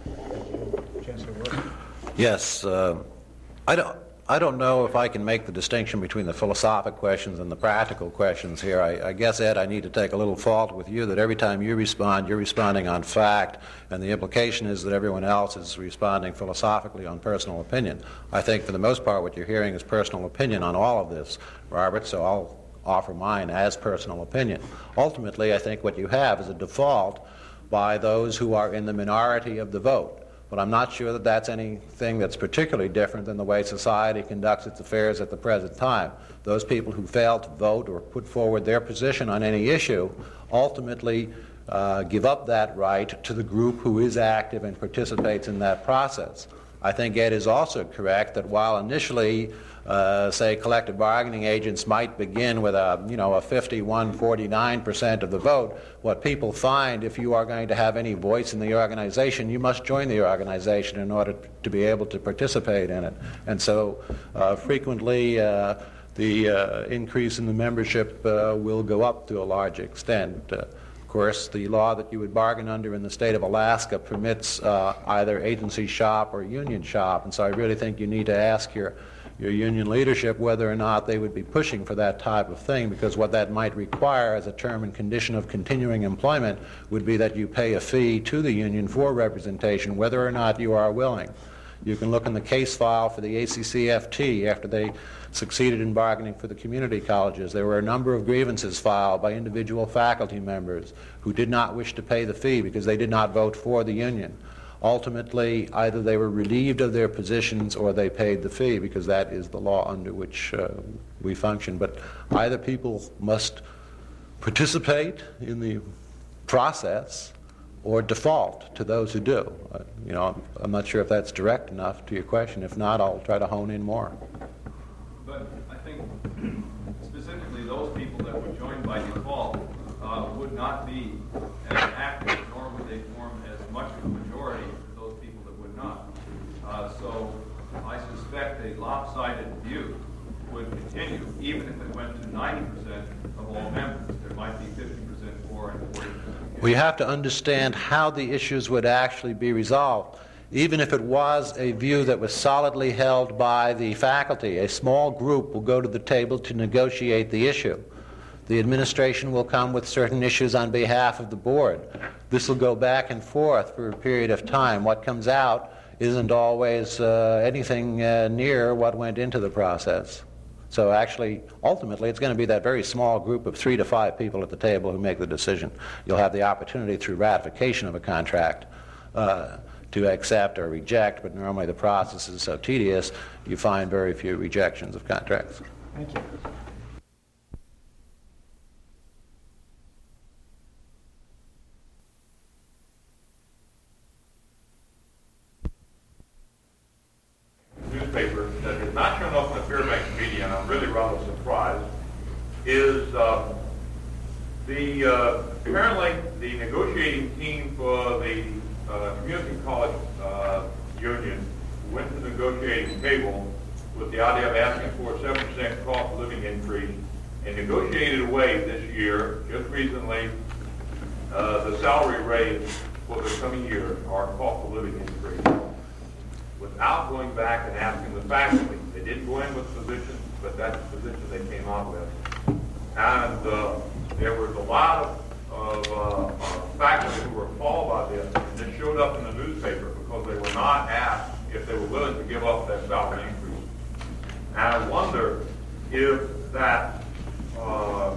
Chancellor Wilson? Yes, uh, I don't. I don't know if I can make the distinction between the philosophic questions and the practical questions here. I, I guess, Ed, I need to take a little fault with you that every time you respond, you're responding on fact, and the implication is that everyone else is responding philosophically on personal opinion. I think for the most part what you're hearing is personal opinion on all of this, Robert, so I'll offer mine as personal opinion. Ultimately, I think what you have is a default by those who are in the minority of the vote. But I'm not sure that that's anything that's particularly different than the way society conducts its affairs at the present time. Those people who fail to vote or put forward their position on any issue ultimately uh, give up that right to the group who is active and participates in that process. I think Ed is also correct that while initially, uh, say, collective bargaining agents might begin with a, you know, a fifty-one, forty-nine percent of the vote, what people find if you are going to have any voice in the organization, you must join the organization in order to be able to participate in it. And so uh, frequently uh, the uh, increase in the membership uh, will go up to a large extent. Uh, Of course, the law that you would bargain under in the state of Alaska permits uh, either agency shop or union shop, and so I really think you need to ask your, your union leadership whether or not they would be pushing for that type of thing, because what that might require as a term and condition of continuing employment would be that you pay a fee to the union for representation, whether or not you are willing. You can look in the case file for the A C C F T after they succeeded in bargaining for the community colleges. There were a number of grievances filed by individual faculty members who did not wish to pay the fee because they did not vote for the union. Ultimately, either they were relieved of their positions or they paid the fee, because that is the law under which uh, we function. But either people must participate in the process or default to those who do. Uh, you know, I'm, I'm not sure if that's direct enough to your question. If not, I'll try to hone in more. But I think specifically those people that would join by default uh, would not be as active, nor would they form as much of a majority as those people that would not. Uh, so I suspect a lopsided continue, even if it went to ninety percent of all members. There might be fifty percent for and forty percent against. We have to understand how the issues would actually be resolved. Even if it was a view that was solidly held by the faculty, a small group will go to the table to negotiate the issue. The administration will come with certain issues on behalf of the board. This will go back and forth for a period of time. What comes out isn't always uh, anything uh, near what went into the process. So actually, ultimately, it's going to be that very small group of three to five people at the table who make the decision. You'll have the opportunity through ratification of a contract uh, to accept or reject, but normally the process is so tedious, you find very few rejections of contracts. Thank you. Newspaper that has not shown up in the Fairbanks media, and I'm really rather surprised, is uh, the uh, apparently the negotiating team for the uh, community college uh, union went to the negotiating table with the idea of asking for a seven percent cost of living increase and negotiated away this year, just recently, uh, the salary raise for the coming year, our cost of living increase, without going back and asking the faculty. They didn't go in with positions, but that's the position they came out with. And uh, there was a lot of, of uh, uh, faculty who were appalled by this, and this showed up in the newspaper because they were not asked if they were willing to give up their salary increase. And I wonder if that, uh,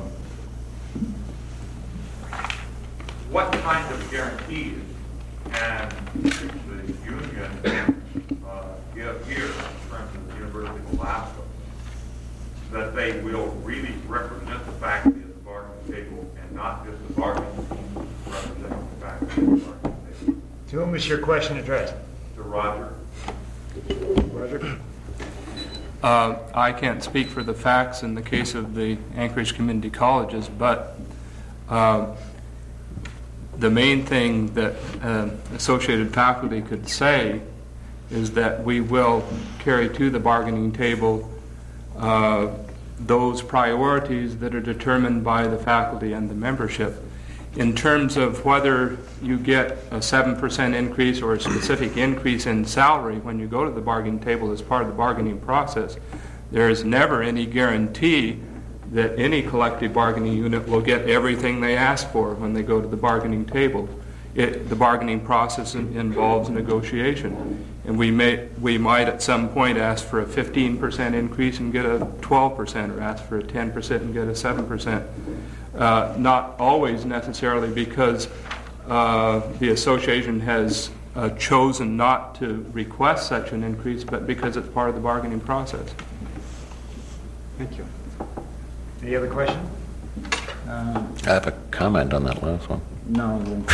what kind of guarantees can the union uh, give here in terms of the University of Alaska that they will really represent the faculty at the bargaining table and not just the bargaining team representing the faculty at the bargaining table. To whom is your question addressed? To Roger. Roger? Uh, I can't speak for the facts in the case of the Anchorage Community Colleges, but uh, the main thing that uh, associated faculty could say is that we will carry to the bargaining table uh, those priorities that are determined by the faculty and the membership. In terms of whether you get a seven percent increase or a specific increase in salary when you go to the bargaining table as part of the bargaining process, there is never any guarantee that any collective bargaining unit will get everything they ask for when they go to the bargaining table. It, the bargaining process in, involves negotiation, and we may we might at some point ask for a fifteen percent increase and get a twelve percent, or ask for a ten percent and get a seven percent. Uh, not always necessarily because uh, the association has uh, chosen not to request such an increase, but because it's part of the bargaining process. Thank you. Any other question? I have a comment on that last one. No. uh,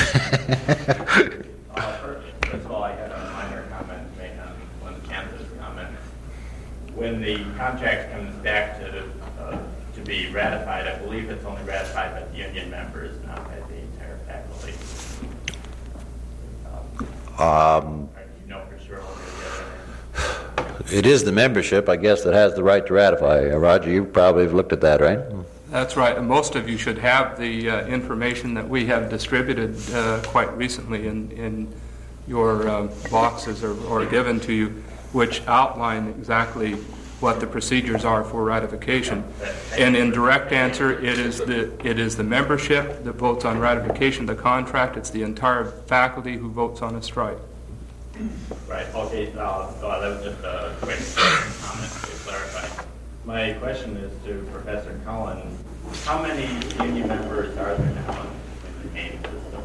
first, first of all, I had a minor comment to make on one of the campus comments. When the contract comes back to uh, to be ratified, I believe it's only ratified by the union members, not by the entire faculty. Um, Um, you know for sure what the other it is the membership, I guess, that has the right to ratify. Uh, Roger, you probably have looked at that, right? That's right. And most of you should have the uh, information that we have distributed uh, quite recently in, in your uh, boxes or, or given to you, which outline exactly what the procedures are for ratification. And in direct answer, it is the it is the membership that votes on ratification of the contract. It's the entire faculty who votes on a strike. Right. Okay. Uh, so that was just a quick comment to clarify. My question is to Professor Cullen. How many union members are there now in the game system?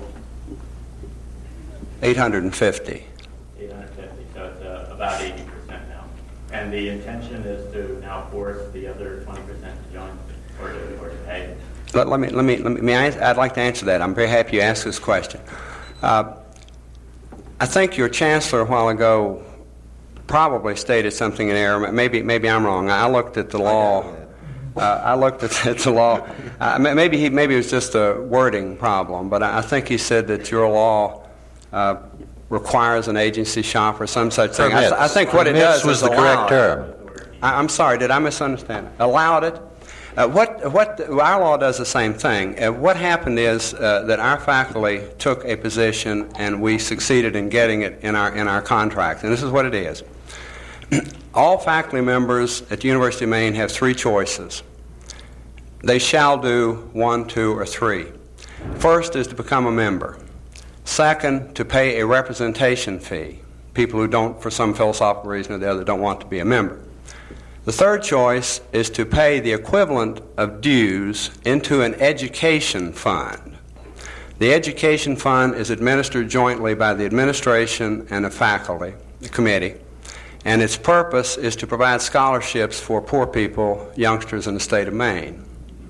eight hundred fifty. eight hundred fifty. So it's uh, about eighty percent now. And the intention is to now force the other twenty percent to join or to, or to pay. Let, let me, let me, let me, may I, I'd like to answer that. I'm very happy you asked this question. Uh, I think your chancellor a while ago probably stated something in error. Maybe, maybe I'm wrong. I looked at the law. Uh, I looked at, at the law. Uh, maybe he, maybe it was just a wording problem. But I, I think he said that your law uh, requires an agency shop or some such thing. I, th- I think what it does was is the allow correct term. I, I'm sorry, did I misunderstand? Allowed it? Uh, what, what, our law does the same thing. Uh, what happened is uh, that our faculty took a position and we succeeded in getting it in our, in our contract. And this is what it is. All faculty members at the University of Maine have three choices. They shall do one, two, or three. First is to become a member. Second, to pay a representation fee. People who don't, for some philosophical reason or the other, don't want to be a member. The third choice is to pay the equivalent of dues into an education fund. The education fund is administered jointly by the administration and the faculty the committee, and its purpose is to provide scholarships for poor people, youngsters in the state of Maine.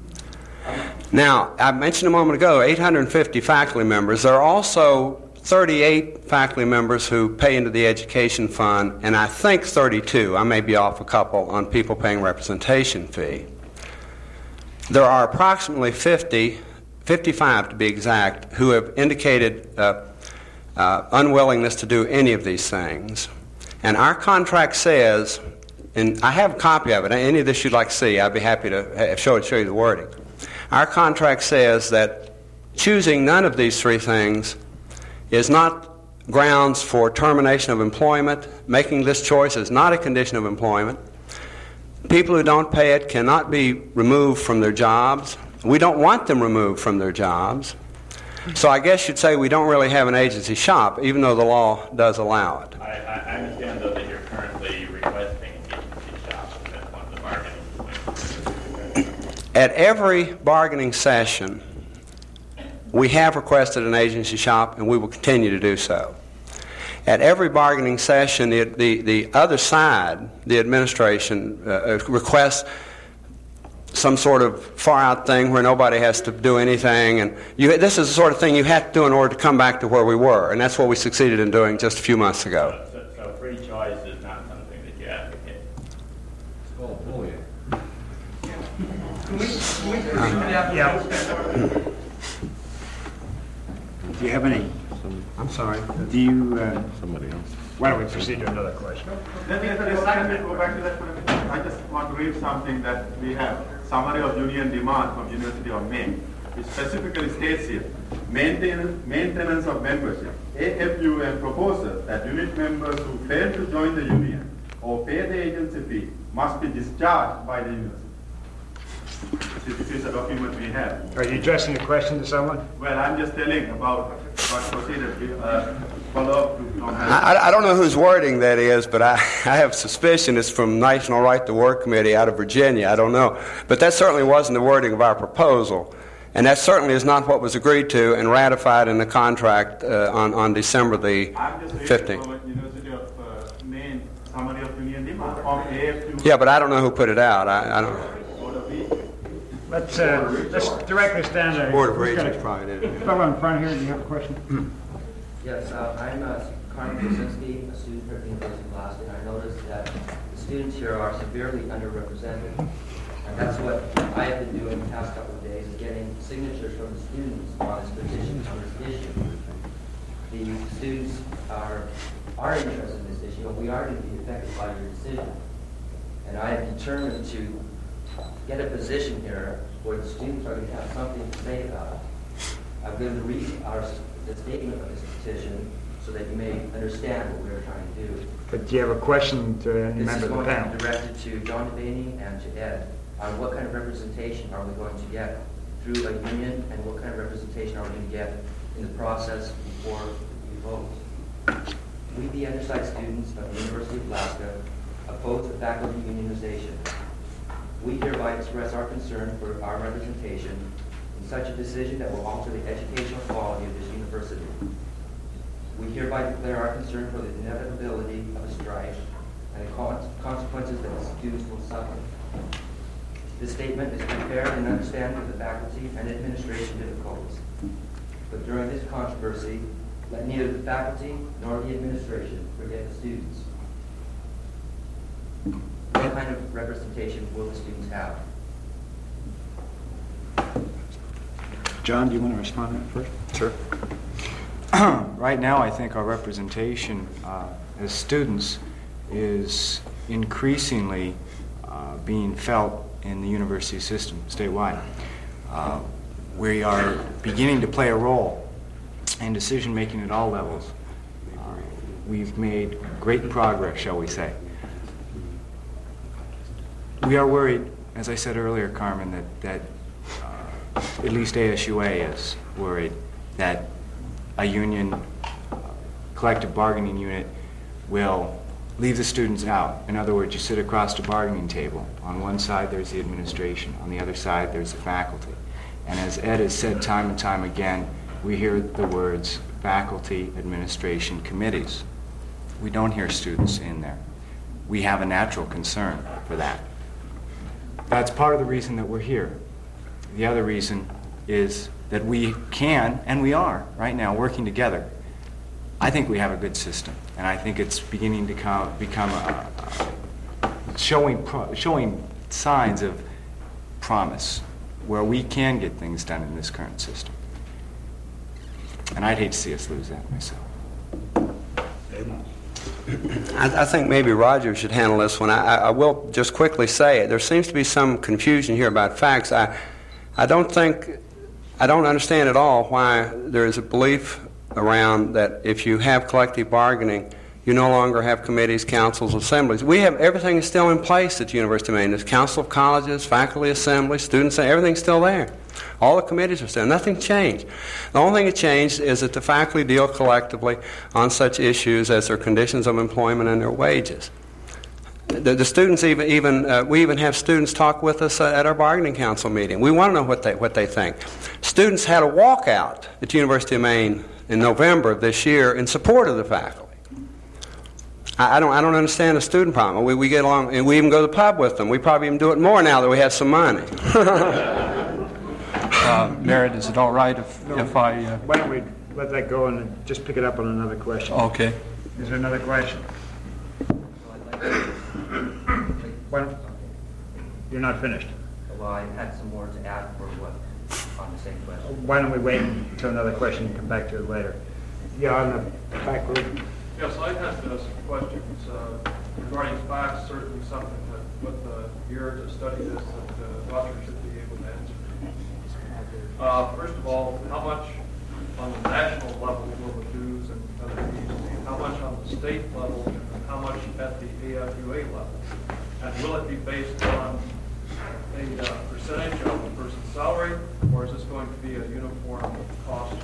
Now, I mentioned a moment ago eight hundred fifty faculty members. There are also thirty-eight faculty members who pay into the education fund, and I think thirty-two, I may be off a couple, on people paying representation fee. There are approximately fifty, fifty-five to be exact, who have indicated uh, uh, unwillingness to do any of these things. And our contract says, and I have a copy of it, any of this you'd like to see, I'd be happy to have, show, show you the wording. Our contract says that choosing none of these three things is not grounds for termination of employment. Making this choice is not a condition of employment. People who don't pay it cannot be removed from their jobs. We don't want them removed from their jobs. So I guess you'd say we don't really have an agency shop, even though the law does allow it. I, I understand, though, that you're currently requesting an agency shop as one of the bargaining points. At every bargaining session, we have requested an agency shop, and we will continue to do so. At every bargaining session, the, the, the other side, the administration, uh, requests some sort of far-out thing where nobody has to do anything. And you, this is the sort of thing you have to do in order to come back to where we were, and that's what we succeeded in doing just a few months ago. So, so, so free choice is not something that you advocate? It's called bullying. Yeah. Do you have any? I'm sorry. Do you? Uh, Somebody else. Why don't we proceed to another question? Let me, let me go back to that for a minute. I just want to read something that we have. Summary of union demand from University of Maine. It specifically states here, maintenance, maintenance of membership. A F U M proposes that unit members who fail to join the union or pay the agency fee must be discharged by the university. This is a document we have. Are you addressing a question to someone? Well, I'm just telling about what proceeded. Uh, follow up to I, I don't know whose wording that is, but I, I have suspicion it's from National Right to Work Committee out of Virginia. I don't know. But that certainly wasn't the wording of our proposal. And that certainly is not what was agreed to and ratified in the contract uh, on, on December the fifteenth. I'm just reading from University of uh, Maine, Summary of Union Demand from A F U. Yeah, but I don't know who put it out. I, I don't. Let's uh, let's direct this down to Board of Regents probably did. Fellow in front here, do you have a question? Yes, uh, I'm uh, Carmen Krasinski, a student here at the University of Alaska, and I noticed that the students here are severely underrepresented. And that's what I have been doing the past couple of days, is getting signatures from the students on this petition, on this issue. The students are, are interested in this issue, and we are going to be affected by your decision. And I am determined to get a position here where the students are going to have something to say about it. I'm going to read our, the statement of this petition so that you may understand what we're trying to do. But do you have a question to any This member is of the going panel? to be directed to John Devaney and to Ed on what kind of representation are we going to get through a union, and what kind of representation are we going to get in the process before we vote. We, the undersized students of the University of Alaska, oppose the faculty unionization. We hereby express our concern for our representation in such a decision that will alter the educational quality of this university. We hereby declare our concern for the inevitability of a strike and the consequences that the students will suffer. This statement is prepared in understanding of the faculty and administration difficulties. But during this controversy, let neither the faculty nor the administration forget the students. What kind of representation will the students have? John, do you want to respond to that first? Sure. Right now, I think our representation uh, as students is increasingly uh, being felt in the university system statewide. Uh, we are beginning to play a role in decision-making at all levels. Uh, we've made great progress, shall we say. We are worried, as I said earlier, Carmen, that, that uh, at least A S U A is worried that a union, uh, collective bargaining unit will leave the students out. In other words, you sit across the bargaining table. On one side, there's the administration. On the other side, there's the faculty. And as Ed has said time and time again, we hear the words faculty, administration, committees. We don't hear students in there. We have a natural concern for that. That's part of the reason that we're here. The other reason is that we can, and we are, right now, working together. I think we have a good system, and I think it's beginning to come, become a, a showing, pro, showing signs of promise, where we can get things done in this current system. And I'd hate to see us lose that myself. I, I think maybe Roger should handle this one. I, I will just quickly say, there seems to be some confusion here about facts. I, I don't think, I don't understand at all why there is a belief around that if you have collective bargaining, you no longer have committees, councils, assemblies. We have, everything is still in place at the University of Maine. There's council of colleges, faculty assembly, students, everything's still there. All the committees are still, nothing changed. The only thing that changed is that the faculty deal collectively on such issues as their conditions of employment and their wages. The, the students even, even uh, we even have students talk with us uh, at our bargaining council meeting. We want to know what they, what they think. Students had a walkout at the University of Maine in November of this year in support of the faculty. I, I don't, I don't understand the student problem. We, we get along, and we even go to the pub with them. We probably even do it more now that we have some money. uh, Merritt, is it all right if, no, if I... Uh... Why don't we let that go and just pick it up on another question? Okay. Is there another question? Why don't, you're not finished. Well, I had some more to add for what, on the same question. Why don't we wait until another question and come back to it later? Yeah, on the back row. Yes, I had uh, some questions uh, regarding facts, certainly something that with the year to study this that uh, Roger should be able to answer. Uh, first of all, how much on the national level will the dues and other fees be? How much on the state level and how much at the A F U A level? And will it be based on a uh, percentage of the person's salary, or is this going to be a uniform cost?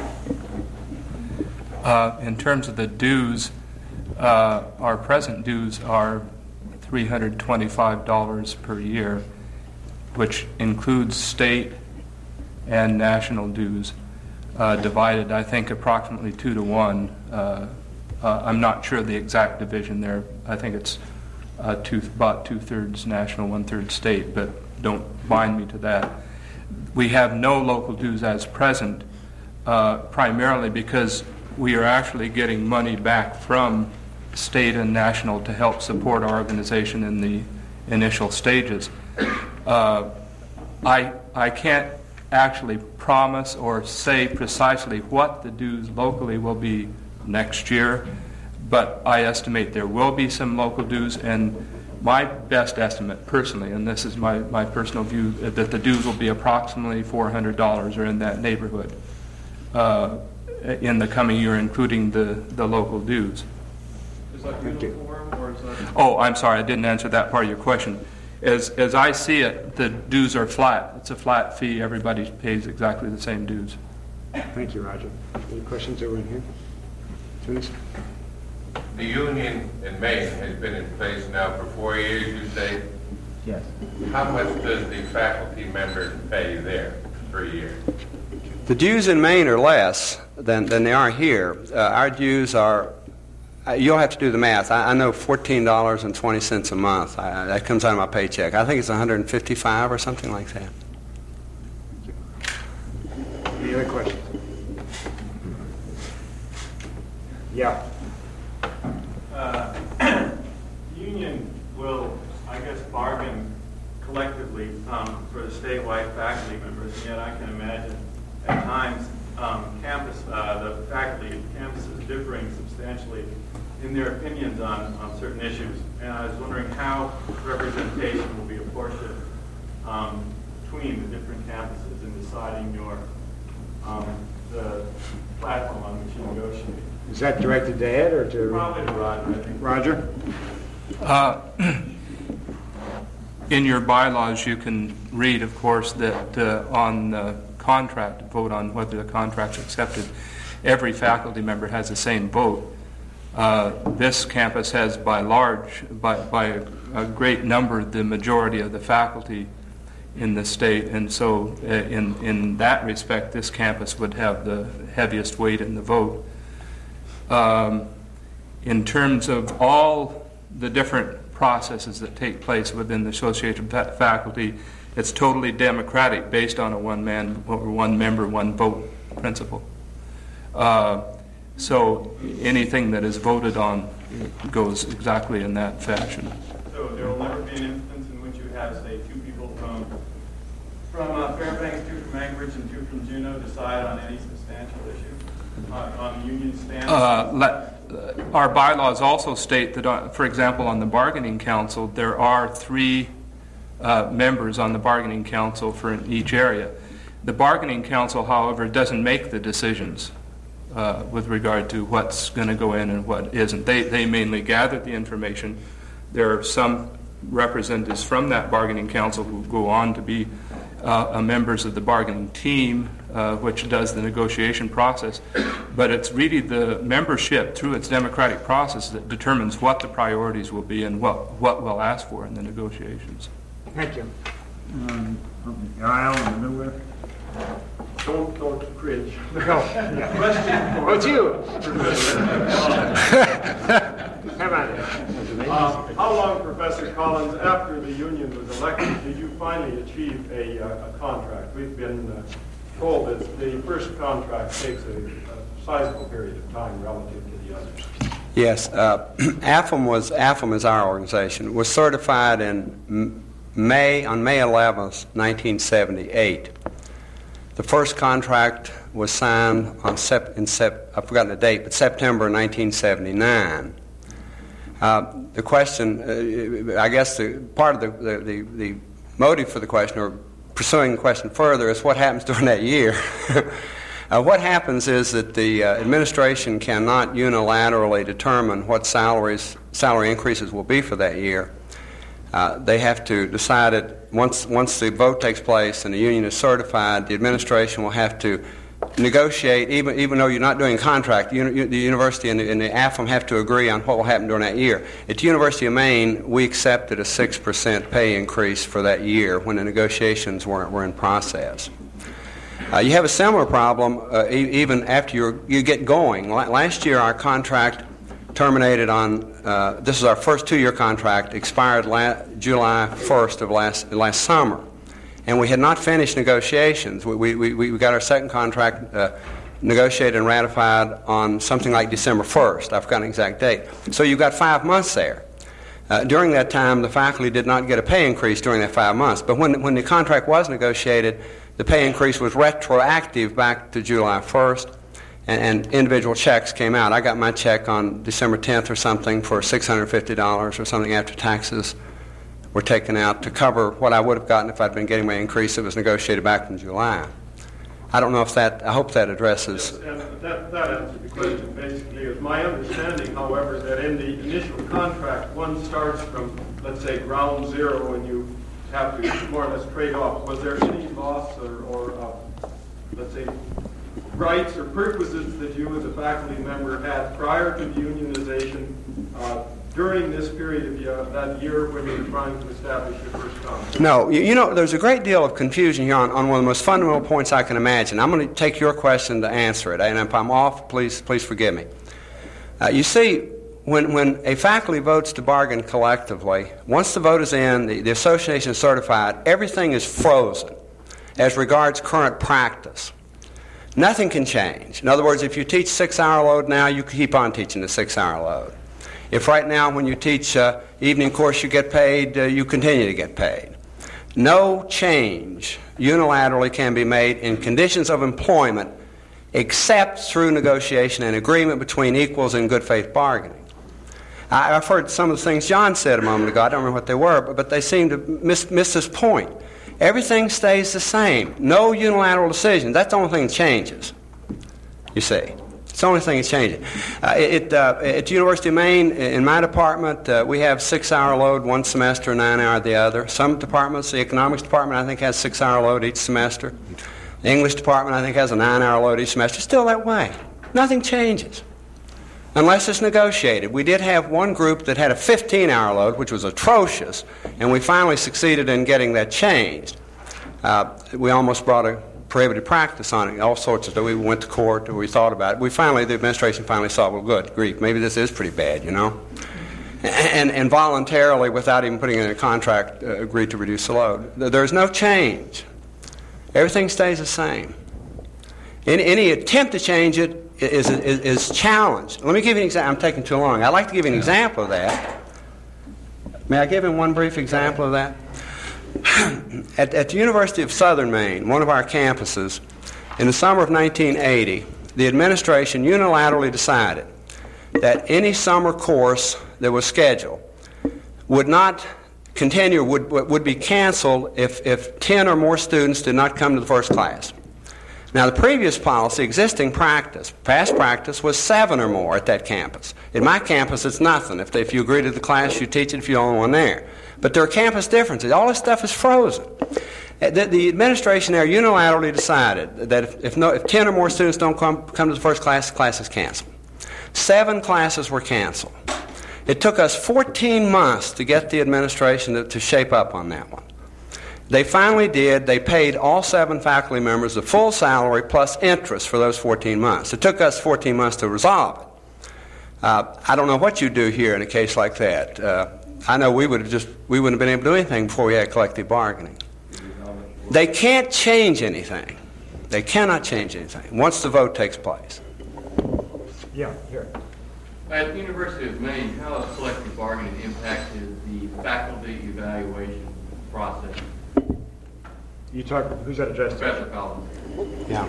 Uh, in terms of the dues, uh, our present dues are three hundred twenty-five dollars per year, which includes state and national dues, uh, divided, I think, approximately two to one. Uh, uh, I'm not sure the exact division there. I think it's uh, two, about two-thirds national, one-third state, but don't bind me to that. We have no local dues as present, uh, primarily because we are actually getting money back from state and national to help support our organization in the initial stages. Uh, I, I can't actually promise or say precisely what the dues locally will be next year, but I estimate there will be some local dues, and my best estimate personally, and this is my, my personal view, that the dues will be approximately four hundred dollars or in that neighborhood uh, in the coming year, including the, the local dues. Is that uniform, or is that... Oh, I'm sorry, I didn't answer that part of your question. As, as I see it, the dues are flat. It's a flat fee. Everybody pays exactly the same dues. Thank you, Roger. Any questions over in here? Please. The union in Maine has been in place now for four years, you say? Yes. How much does the faculty member pay there per year? The dues in Maine are less than, than they are here. Uh, our dues are, uh, you'll have to do the math. I, I know fourteen dollars and twenty cents a month. I, that comes out of my paycheck. I think it's one hundred fifty-five or something like that. Any other questions? Yeah. Uh, the union will, I guess, bargain collectively um, for the statewide faculty members, and yet I can imagine at times um, campus, uh, the faculty at campuses differing substantially in their opinions on, on certain issues. And I was wondering how representation will be apportioned um, between the different campuses in deciding your um, the platform on which you negotiate. Is that directed to Ed or to Probably to Roger, I think. Roger? Uh, in your bylaws, you can read, of course, that uh, on the contract, vote on whether the contract's accepted, every faculty member has the same vote. Uh, this campus has, by large, by, by a, a great number, the majority of the faculty in the state, and so uh, in, in that respect, this campus would have the heaviest weight in the vote. Um, in terms of all the different processes that take place within the associated fa- faculty, it's totally democratic, based on a one-man, one member, one vote principle. Uh, so anything that is voted on goes exactly in that fashion. So there will never be an instance in which you have, say, two people from from uh, Fairbanks, two from Anchorage, and two from Juneau decide on any substantial issue on, on union stance? Uh, let, uh, our bylaws also state that, uh, for example, on the bargaining council, there are three uh, members on the bargaining council for each area. The bargaining council, however, doesn't make the decisions uh, with regard to what's going to go in and what isn't. They, they mainly gather the information. There are some representatives from that bargaining council who go on to be uh, uh, members of the bargaining team, uh, which does the negotiation process. But it's really the membership through its democratic process that determines what the priorities will be and what, what we'll ask for in the negotiations. Thank you. Um, the aisle in the middle there. Don't, don't cringe. No. Yeah. Question. Oh, it's you. Come on. Uh, how long, Professor Collins, after the union was elected, did you finally achieve a, uh, a contract? We've been uh, told that the first contract takes a, a sizable period of time relative to the others. Yes, uh, A F M was A F M is our organization. Was certified in May on May eleventh, nineteen seventy-eight. The first contract was signed on sep- in sep- I've forgotten the date, but September nineteen seventy-nine. Uh, the question, uh, I guess, the part of the, the, the, the motive for the question, or pursuing the question further, is what happens during that year. uh, what happens is that the uh, administration cannot unilaterally determine what salaries, salary increases will be for that year. Uh, they have to decide it once once the vote takes place and the union is certified. The administration will have to negotiate, even even though you're not doing a contract. You, you, the university and the, and the A F M have to agree on what will happen during that year. At the University of Maine, we accepted a six percent pay increase for that year when the negotiations were were in process. Uh, you have a similar problem uh, e- even after you you get going. La- last year, our contract terminated on, uh, this is our first two-year contract, expired la- July first of last last summer. And we had not finished negotiations. We, we, we got our second contract uh, negotiated and ratified on something like December first. I've got an exact date. So you've got five months there. Uh, during that time, the faculty did not get a pay increase during that five months. But when, when the contract was negotiated, the pay increase was retroactive back to July first. And individual checks came out. I got my check on December tenth or something for six hundred fifty dollars or something after taxes were taken out to cover what I would have gotten if I'd been getting my increase that was negotiated back in July. I don't know if that, I hope that addresses. Yes, and that, that answers the question basically. Is my understanding, however, that in the initial contract, one starts from, let's say, ground zero and you have to more or less trade off. Was there any loss or, or uh, let's say, rights or purposes that you as a faculty member had prior to the unionization uh, during this period of year, that year when you were trying to establish your first contract? No. You, you know, there's a great deal of confusion here on, on one of the most fundamental points I can imagine. I'm going to take your question to answer it, and if I'm off, please please forgive me. Uh, you see, when, when a faculty votes to bargain collectively, once the vote is in, the, the association is certified, everything is frozen as regards current practice. Nothing can change. In other words, if you teach six-hour load now, you keep on teaching the six-hour load. If right now when you teach uh, evening course you get paid, uh, you continue to get paid. No change unilaterally can be made in conditions of employment except through negotiation and agreement between equals in good faith bargaining. I, I've heard some of the things John said a moment ago. I don't remember what they were, but, but they seem to miss, miss this point. Everything stays the same. No unilateral decision. That's the only thing that changes, you see. It's the only thing that's changing. Uh, it, uh, at the University of Maine, in my department, uh, we have six-hour load one semester, nine-hour the other. Some departments, the economics department, I think, has six-hour load each semester. The English department, I think, has a nine-hour load each semester. It's still that way. Nothing changes unless it's negotiated. We did have one group that had a fifteen-hour load, which was atrocious, and we finally succeeded in getting that changed. Uh, we almost brought a prohibited practice on it, all sorts of stuff. We went to court, or we thought about it. We finally, the administration finally saw, well, good grief, maybe this is pretty bad, you know? And, and voluntarily, without even putting it in a contract, uh, agreed to reduce the load. There's no change. Everything stays the same. Any, any attempt to change it is, is, is challenged. Let me give you an example. I'm taking too long. I'd like to give you an example of that. May I give him one brief example of that? At, at the University of Southern Maine, one of our campuses, in the summer of nineteen eighty, the administration unilaterally decided that any summer course that was scheduled would not continue, would, would be canceled if, if ten or more students did not come to the first class. Now, the previous policy, existing practice, past practice, was seven or more at that campus. At my campus, it's nothing. If, they, if you agree to the class, you teach it if you're the only one there. But there are campus differences. All this stuff is frozen. The, the administration there unilaterally decided that if, if, no, if ten or more students don't come, come to the first class, the class is canceled. Seven classes were canceled. It took us fourteen months to get the administration to, to shape up on that one. They finally did. They paid all seven faculty members the full salary plus interest for those fourteen months. It took us fourteen months to resolve it. Uh, I don't know what you do here in a case like that. Uh, I know we would have just we wouldn't have been able to do anything before we had collective bargaining. They can't change anything. They cannot change anything once the vote takes place. Yeah, here. At the University of Maine, how has collective bargaining impacted the faculty evaluation process? You talk. Who's that addressed to? Professor Collins. Yeah.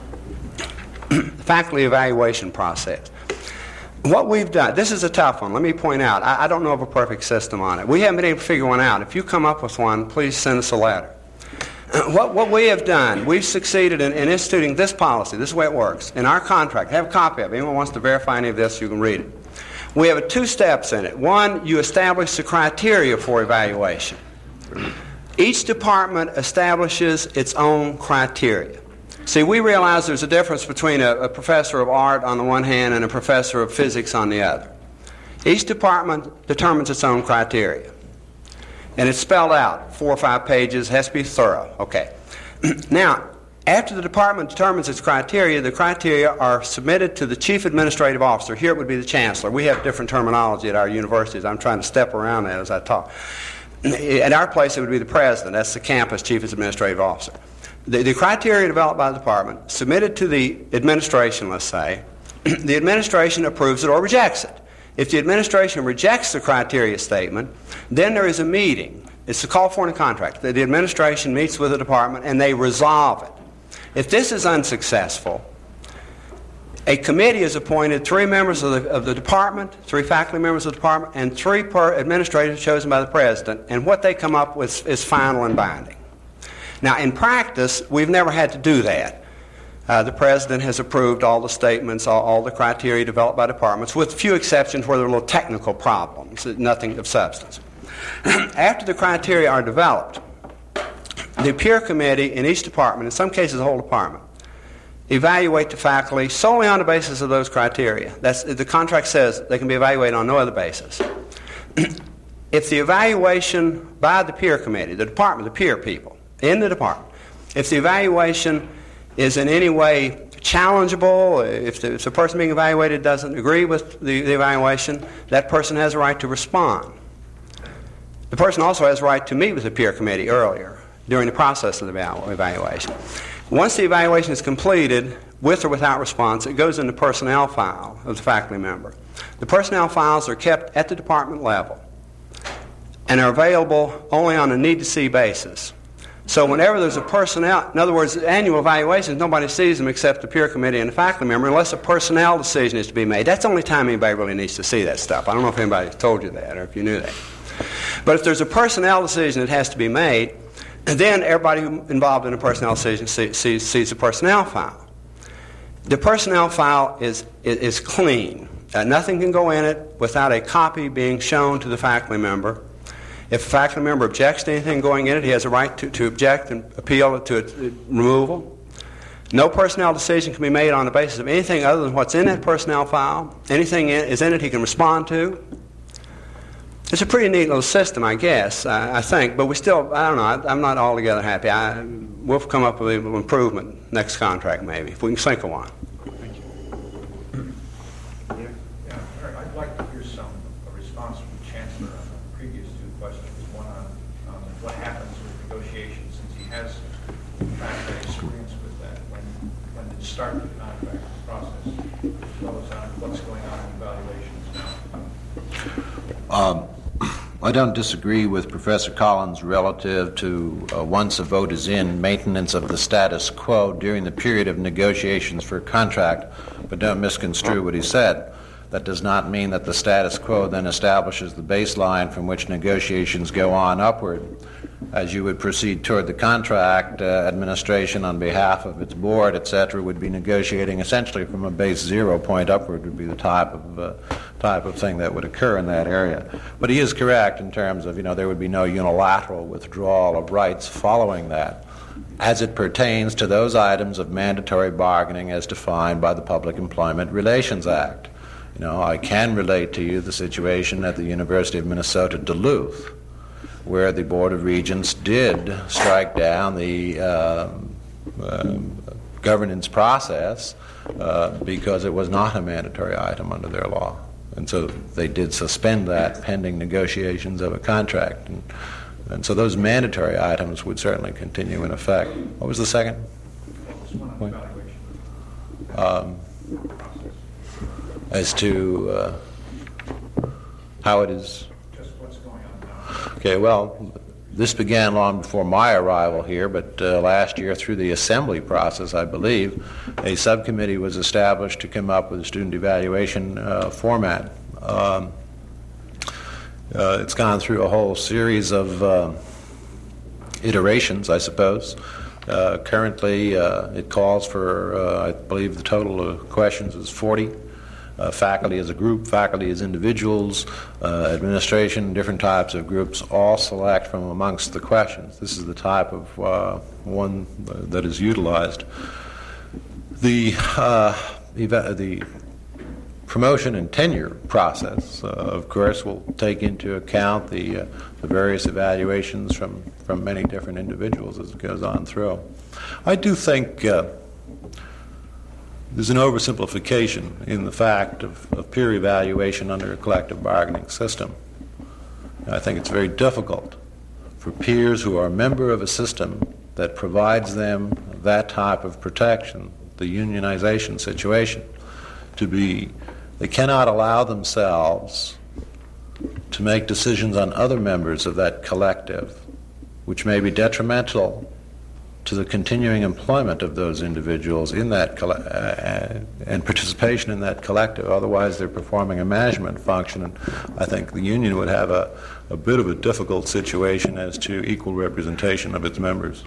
Faculty evaluation process. What we've done, this is a tough one. Let me point out, I, I don't know of a perfect system on it. We haven't been able to figure one out. If you come up with one, please send us a letter. What, what we have done, we've succeeded in, in instituting this policy. This is the way it works. In our contract, I have a copy of it. If anyone wants to verify any of this, you can read it. We have two steps in it. One, you establish the criteria for evaluation. Each department establishes its own criteria. See, we realize there's a difference between a, a professor of art on the one hand and a professor of physics on the other. Each department determines its own criteria. And it's spelled out, four or five pages, has to be thorough. Okay. Now, after the department determines its criteria, the criteria are submitted to the chief administrative officer. Here it would be the chancellor. We have different terminology at our universities. I'm trying to step around that as I talk. At our place, it would be the president. That's the campus chief administrative officer. The, the criteria developed by the department, submitted to the administration, let's say, the administration approves it or rejects it. If the administration rejects the criteria statement, then there is a meeting. It's a call for in a contract. The, the administration meets with the department and they resolve it. If this is unsuccessful, a committee is appointed, three members of the, of the department, three faculty members of the department, and three per administrators chosen by the president, and what they come up with is final and binding. Now, in practice, we've never had to do that. Uh, the president has approved all the statements, all, all the criteria developed by departments, with few exceptions where there are little technical problems, nothing of substance. After the criteria are developed, the peer committee in each department, in some cases the whole department, evaluate the faculty solely on the basis of those criteria. That's, the contract says they can be evaluated on no other basis. If the evaluation by the peer committee, the department, the peer people, in the department, if the evaluation is in any way challengeable, if the, if the person being evaluated doesn't agree with the, the evaluation, that person has a right to respond. The person also has a right to meet with the peer committee earlier during the process of the evaluation. Once the evaluation is completed, with or without response, it goes in the personnel file of the faculty member. The personnel files are kept at the department level and are available only on a need-to-see basis. So whenever there's a personnel, in other words, annual evaluations, nobody sees them except the peer committee and the faculty member unless a personnel decision is to be made. That's the only time anybody really needs to see that stuff. I don't know if anybody told you that or if you knew that. But if there's a personnel decision that has to be made, then everybody involved in a personnel decision sees, sees, sees the personnel file. The personnel file is, is, is clean. Uh, nothing can go in it without a copy being shown to the faculty member. If a faculty member objects to anything going in it, he has a right to, to object and appeal to its removal. No personnel decision can be made on the basis of anything other than what's in that personnel file. Anything in, is in it he can respond to. It's a pretty neat little system, I guess, I, I think, but we still, I don't know, I, I'm not altogether happy. I, we'll come up with an improvement next contract, maybe, if we can think of one. Thank you. Yeah, yeah, Eric, I'd like to hear some a response from the Chancellor on the previous two questions. One on, on what happens with negotiations, since he has contract experience with that, when, when to start the contract process, as well as on what's going on in evaluations now. Um, I don't disagree with Professor Collins relative to uh, once a vote is in, maintenance of the status quo during the period of negotiations for a contract, but don't misconstrue what he said. That does not mean that the status quo then establishes the baseline from which negotiations go on upward. As you would proceed toward the contract, uh, administration on behalf of its board, et cetera, would be negotiating essentially from a base zero point upward would be the type of uh, type of thing that would occur in that area. But he is correct in terms of, you know, there would be no unilateral withdrawal of rights following that, as it pertains to those items of mandatory bargaining as defined by the Public Employment Relations Act. You know, I can relate to you the situation at the University of Minnesota Duluth, where the Board of Regents did strike down the uh, uh, governance process uh, because it was not a mandatory item under their law. And so they did suspend that pending negotiations of a contract. And, and so those mandatory items would certainly continue in effect. What was the second point? Um, as to uh, how it is. Okay, well, this began long before my arrival here, but uh, last year through the assembly process, I believe, a subcommittee was established to come up with a student evaluation uh, format. Um, uh, it's gone through a whole series of uh, iterations, I suppose. Uh, currently, uh, it calls for, uh, I believe the total of questions is forty. Uh, faculty as a group, faculty as individuals, uh, administration, different types of groups, all select from amongst the questions. This is the type of uh, one that is utilized. The, uh, the promotion and tenure process, uh, of course, will take into account the, uh, the various evaluations from, from many different individuals as it goes on through. I do think uh, there's an oversimplification in the fact of, of peer evaluation under a collective bargaining system. I think it's very difficult for peers who are a member of a system that provides them that type of protection, the unionization situation, to be, they cannot allow themselves to make decisions on other members of that collective, which may be detrimental to the continuing employment of those individuals in that coll- uh, and participation in that collective. Otherwise, they're performing a management function, and I think the union would have a, a bit of a difficult situation as to equal representation of its members.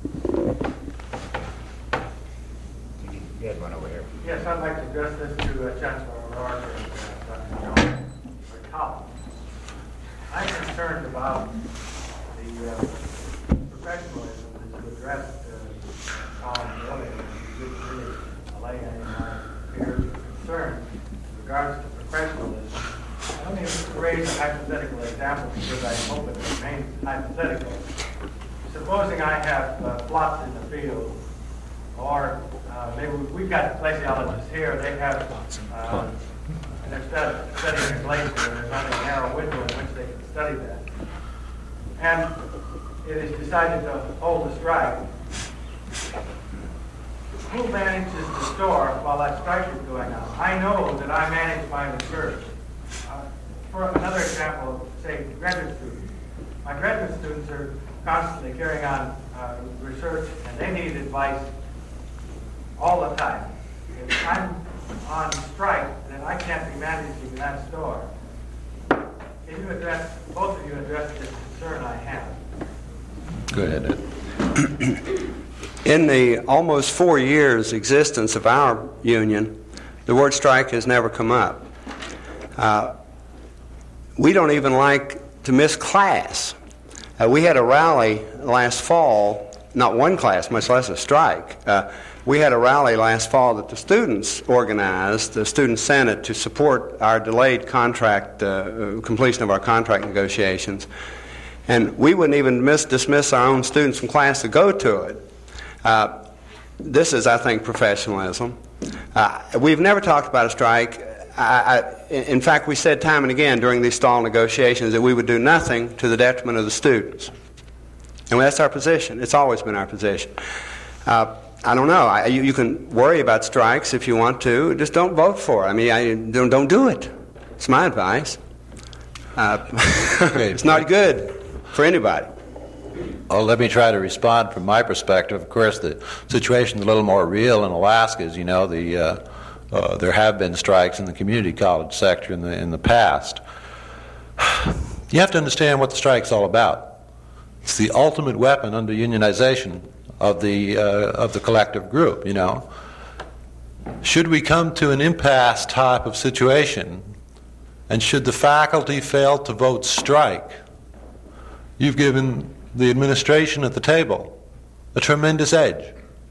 You had one over here. Yes, I'd like to address this to uh, Chancellor O'Rourke and uh, Doctor Jones for Collins. I'm concerned about the uh, professionalism to address uh, Collins earlier, and you didn't really allay any of my fears or concerns with regards to professionalism. Let me raise a hypothetical example because I hope it remains hypothetical. Supposing I have uh, plots in the field, or uh, maybe we've got glaciologists here, they have, uh, and they're studying, studying a glacier, and there's only a narrow window in which they can study that. And it is decided to hold a strike. Who manages the store while that strike is going on? I know that I manage my research. Uh, for another example, say graduate students. My graduate students are constantly carrying on uh, research, and they need advice all the time. If I'm on strike, then I can't be managing that store. Can you address, both of you address this concern I have? Go ahead, Ed. In the almost four years existence of our union, the word strike has never come up. Uh, we don't even like to miss class. Uh, we had a rally last fall, not one class, much less a strike. Uh, we had a rally last fall that the students organized, the Student Senate, to support our delayed contract, uh, completion of our contract negotiations. And we wouldn't even miss, dismiss our own students from class to go to it. Uh, this is, I think, professionalism. Uh, we've never talked about a strike. I, I, in fact, we said time and again during these stall negotiations that we would do nothing to the detriment of the students. And that's our position. It's always been our position. Uh, I don't know. I, you, you can worry about strikes if you want to. Just don't vote for it. I mean, I, don't, don't do it. It's my advice. Uh, it's not good for anybody. Oh, let me try to respond from my perspective. Of course, the situation is a little more real in Alaska. As you know, the uh, uh, there have been strikes in the community college sector in the in the past. You have to understand what the strike's all about. It's the ultimate weapon under unionization of the uh, of the collective group. You know, should we come to an impasse type of situation, and should the faculty fail to vote strike, you've given the administration at the table a tremendous edge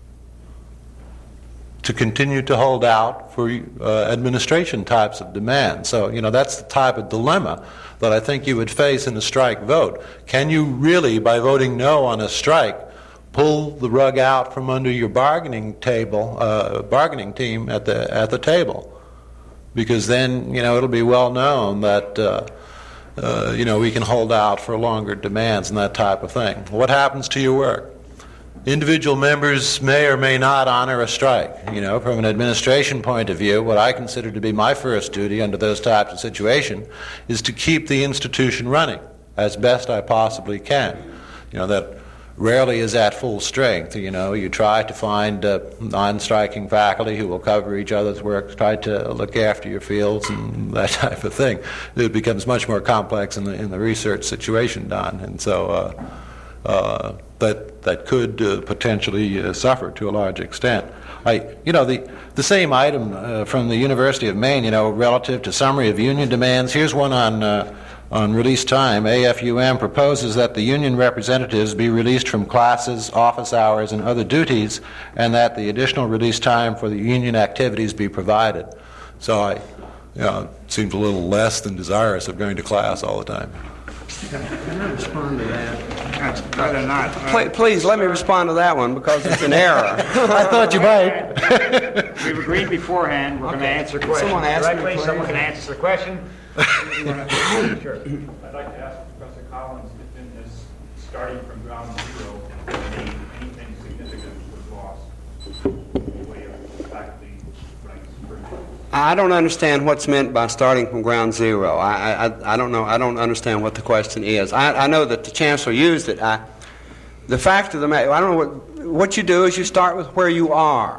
to continue to hold out for uh, administration types of demands. So, you know, that's the type of dilemma that I think you would face in a strike vote. Can you really, by voting no on a strike, pull the rug out from under your bargaining table, uh, bargaining team at the at the table? Because then, you know, it'll be well known that uh, Uh, you know, we can hold out for longer demands and that type of thing. What happens to your work? Individual members may or may not honor a strike. You know, from an administration point of view, what I consider to be my first duty under those types of situations is to keep the institution running as best I possibly can. You know, that rarely is at full strength. You know, you try to find uh, non-striking faculty who will cover each other's work, try to look after your fields and that type of thing. It becomes much more complex in the in the research situation, Don, and so uh, uh, that that could uh, potentially uh, suffer to a large extent. I, you know, the the same item uh, from the University of Maine, you know, relative to summary of union demands. Here's one on. Uh, On release time, A F U M proposes that the union representatives be released from classes, office hours, and other duties, and that the additional release time for the union activities be provided. So I, you know, it seems a little less than desirous of going to class all the time. Can I respond to that? That's better not. Please, please let me respond to that one because it's an error. I thought you might. We've agreed beforehand. We're going to answer questions Someone ask me, directly. please. Someone can answer the question. Sure. I'd like to ask Professor Collins if in this starting from ground zero, anything significant was lost in the way of faculty ranks per year. I don't understand what's meant by starting from ground zero. I, I, I don't know. I don't understand what the question is. I, I know that the chancellor used it. I, the fact of the matter, I don't know what what you do is you start with where you are.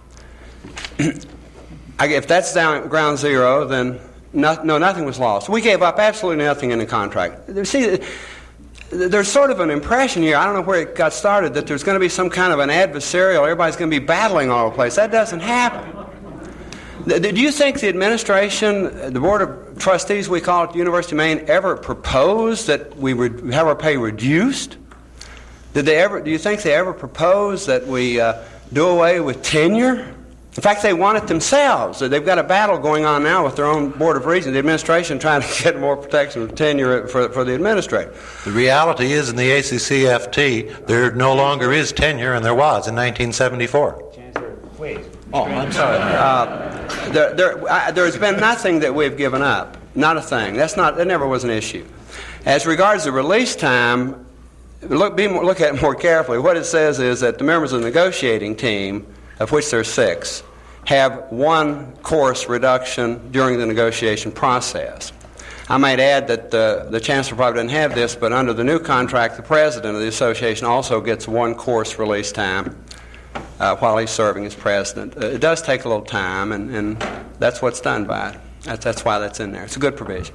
I, if that's down at ground zero, then no, no, nothing was lost. We gave up absolutely nothing in the contract. See, there's sort of an impression here, I don't know where it got started, that there's going to be some kind of an adversarial, everybody's going to be battling all over the place. That doesn't happen. Do you think the administration, the Board of Trustees, we call it, the University of Maine, ever proposed that we would have our pay reduced? Did they ever? Do you think they ever proposed that we uh, do away with tenure? In fact, they want it themselves. They've got a battle going on now with their own Board of Regents, the administration trying to get more protection of tenure for, for the administrator. The reality is in the A C C F T, there no longer is tenure, and there was in nineteen seventy-four. Chancellor, please. Oh, I'm sorry. Uh, there, there, I, there's been nothing that we've given up. Not a thing. That's not. That never was an issue. As regards the release time, look, be more, look at it more carefully. What it says is that the members of the negotiating team, of which there are six, have one course reduction during the negotiation process. I might add that uh, the Chancellor probably doesn't have this, but under the new contract, the President of the Association also gets one course release time uh, while he's serving as President. Uh, it does take a little time, and, and that's what's done by it. That's, that's why that's in there. It's a good provision.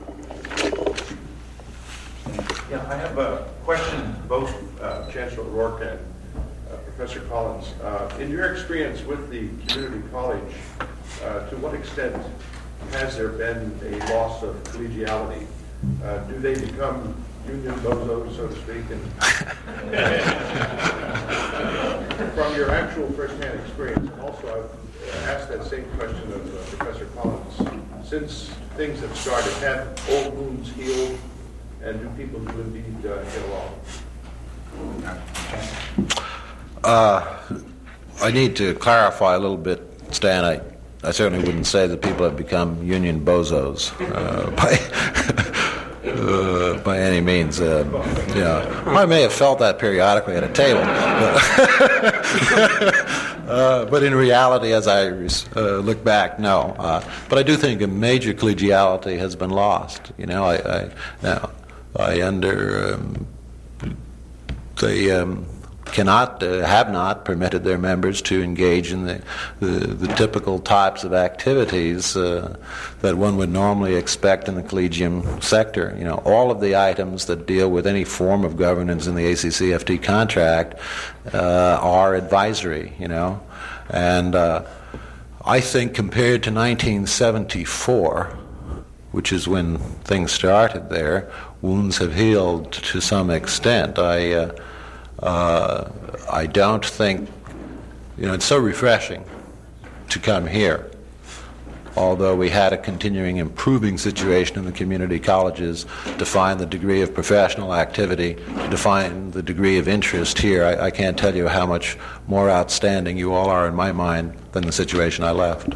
Yeah, I have a question, both uh, Chancellor O'Rourke and uh, Professor Collins. Uh, in your experience with the community college, uh, to what extent has there been a loss of collegiality? Uh, do they become union bozos, so to speak? And from your actual first-hand experience, and also I've asked that same question of uh, Professor Collins. Since things have started, have old wounds healed, and do people do indeed uh, get along? Uh, I need to clarify a little bit, Stan. I, I certainly wouldn't say that people have become union bozos uh, by, uh, by any means. Uh, yeah, I may have felt that periodically at a table. Uh, but in reality, as I uh, look back, no. Uh, but I do think a major collegiality has been lost. You know, I, I now I under um, they um, cannot uh, have not permitted their members to engage in the the, the typical types of activities uh, that one would normally expect in the collegium sector. You know, all of the items that deal with any form of governance in the A C C F T contract uh, are advisory. You know, and uh, I think compared to nineteen seventy-four, which is when things started there, wounds have healed to some extent. I uh, uh, I don't think, you know, it's so refreshing to come here. Although we had a continuing improving situation in the community colleges, to find the degree of professional activity, to define the degree of interest here, I, I can't tell you how much more outstanding you all are in my mind than the situation I left.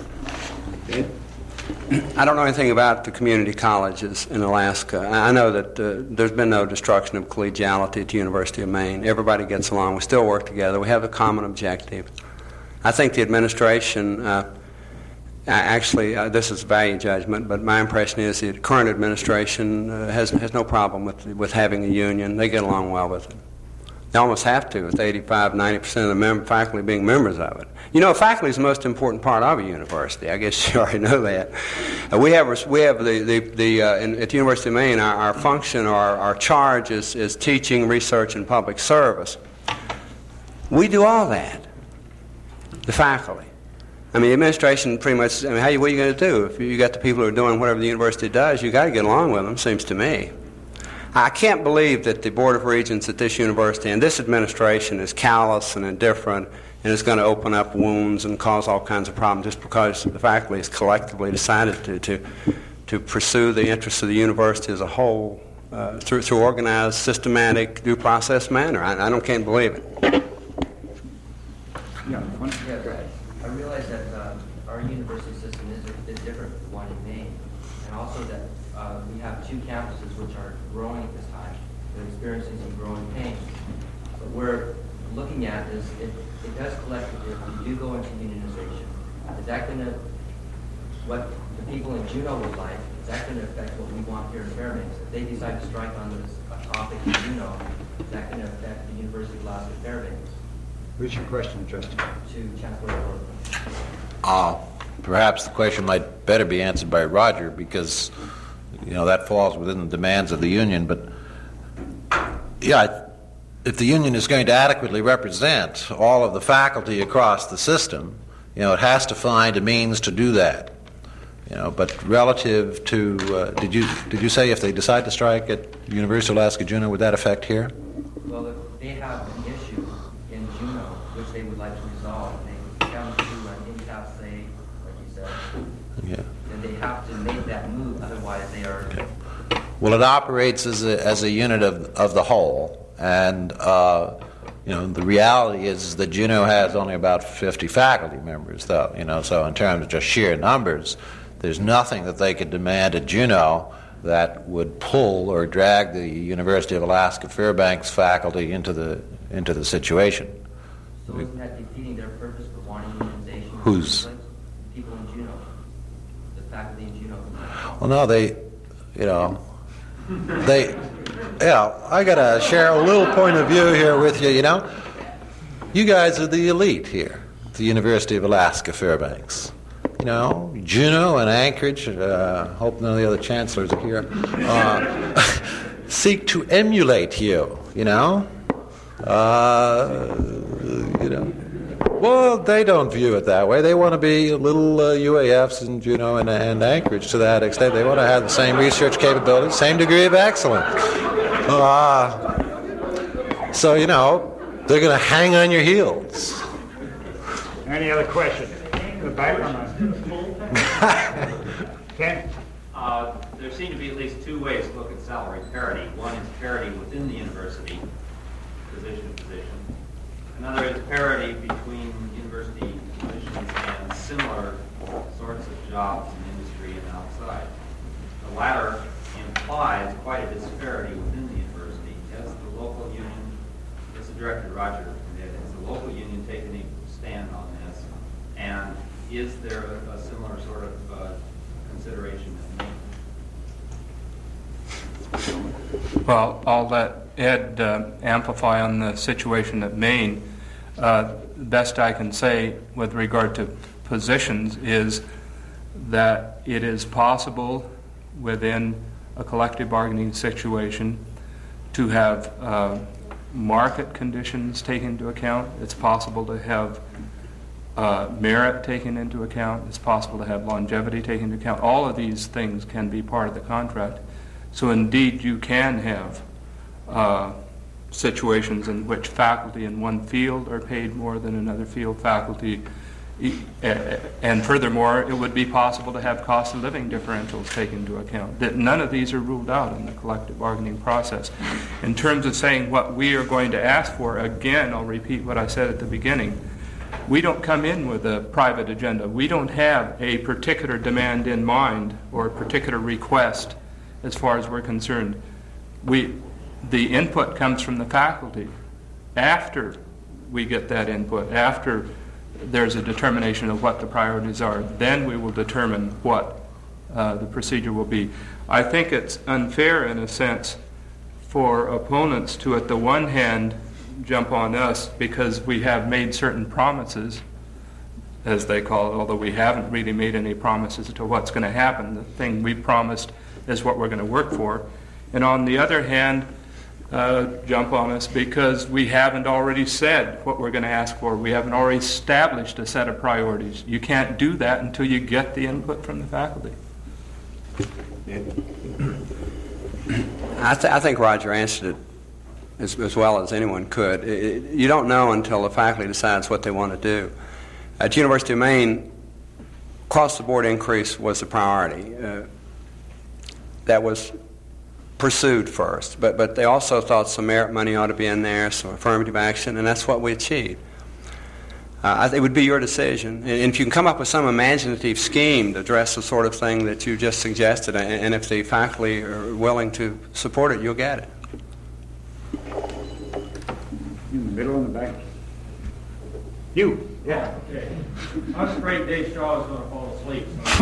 I don't know anything about the community colleges in Alaska. I know that uh, there's been no destruction of collegiality at the University of Maine. Everybody gets along. We still work together. We have a common objective. I think the administration, uh, actually, uh, this is value judgment, but my impression is the current administration uh, has has no problem with with having a union. They get along well with it. They almost have to, with eighty-five, ninety percent of the mem- faculty being members of it. You know, faculty is the most important part of a university. I guess you already know that. Uh, we have we have the the, the uh, in, at the University of Maine, our, our function, our our charge is is teaching, research, and public service. We do all that. The faculty. I mean, the administration pretty much. I mean, how you, what are you going to do if you got the people who are doing whatever the university does? You got to get along with them. Seems to me. I can't believe that the Board of Regents at this university and this administration is callous and indifferent and is going to open up wounds and cause all kinds of problems just because the faculty has collectively decided to to, to pursue the interests of the university as a whole uh, through through organized, systematic, due process manner. I, I don't can't believe it. Yeah, yeah, right. I realize that uh, our university system is a bit different from the one in Maine, and also that uh, we have two campuses which are growing at this time. They're experiencing some growing pains. What we're looking at is it, it does collectively, if we do go into unionization, is that going to, what the people in Juneau would like, is that going to affect what we want here in Fairbanks? If they decide to strike on this topic in Juneau, is that going to affect the University of Alaska Fairbanks? Who's your question addressed to? To Chancellor O'Rourke. Uh, perhaps the question might better be answered by Roger, because you know that falls within the demands of the union. But yeah, if the union is going to adequately represent all of the faculty across the system, you know, it has to find a means to do that. You know, but relative to uh, did you did you say if they decide to strike at University of Alaska Juneau, would that affect here? Well, if they have an issue in Juneau which they would like to resolve, they come to an impasse, like you said. Yeah. And they have to make that move, otherwise they are. Okay. Well, it operates as a as a unit of of the whole, and uh, you know the reality is that Juneau has only about fifty faculty members, though. You know, so in terms of just sheer numbers, there's nothing that they could demand at Juneau that would pull or drag the University of Alaska Fairbanks faculty into the into the situation. So isn't that defeating their purpose for wanting unionization? Who's? People in Juneau, the faculty in Juneau. Well, no, they, You know, they, yeah, I got to share a little point of view here with you, you know. You guys are the elite here at the University of Alaska Fairbanks. You know, Juneau and Anchorage, uh, hope none of the other chancellors are here, uh, seek to emulate you, you know. Uh, you know. Well, they don't view it that way. They want to be little uh, U A Fs in Juneau and, and Anchorage to that extent. They want to have the same research capabilities, same degree of excellence. Uh, so, you know, they're going to hang on your heels. Any other questions? The back on Ken? Uh, there seem to be at least two ways to look at salary parity. One is parity within the university, position to position. Another is parity between university positions and similar sorts of jobs in industry and outside. The latter implies quite a disparity within the university. Has the local union, as the Director Roger did, has the local union taken a stand on this? And is there a, a similar sort of uh, consideration at Maine? Well, I'll let Ed uh, amplify on the situation at Maine. Uh, the best I can say with regard to positions is that it is possible within a collective bargaining situation to have uh, market conditions taken into account. It's possible to have uh, merit taken into account. It's possible to have longevity taken into account. All of these things can be part of the contract. So indeed you can have uh, situations in which faculty in one field are paid more than another field faculty. And furthermore, it would be possible to have cost of living differentials taken into account. That none of these are ruled out in the collective bargaining process. In terms of saying what we are going to ask for, again, I'll repeat what I said at the beginning. We don't come in with a private agenda. We don't have a particular demand in mind or a particular request as far as we're concerned. We, the input comes from the faculty. After we get that input, after there's a determination of what the priorities are, then we will determine what uh, the procedure will be. I think it's unfair in a sense for opponents to, at the one hand, jump on us because we have made certain promises, as they call it, although we haven't really made any promises to what's going to happen. The thing we promised is what we're going to work for. And on the other hand, Uh, jump on us because we haven't already said what we're going to ask for. We haven't already established a set of priorities. You can't do that until you get the input from the faculty. I, th- I think Roger answered it as, as well as anyone could. It, it, you don't know until the faculty decides what they want to do. At the University of Maine, across-the-board increase was a priority. Uh, that was pursued first, but but they also thought some merit money ought to be in there, some affirmative action, and that's what we achieved. Uh, it would be your decision, and if you can come up with some imaginative scheme to address the sort of thing that you just suggested, and, and if the faculty are willing to support it, you'll get it. In the middle and the back. You. Yeah. Okay. I was afraid Dave Shaw was going to fall asleep.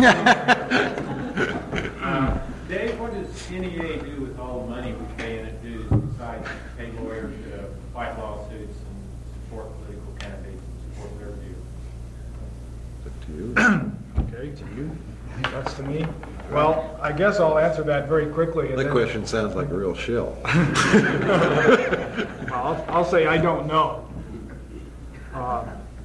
uh, Dave, what does N E A do with all the money we pay in it dues besides pay lawyers to fight lawsuits and support political candidates and support their views? Okay, to you. That's to me. Well, I guess I'll answer that very quickly. The question sounds like a real shill. Well, I'll, I'll say I don't know. Uh,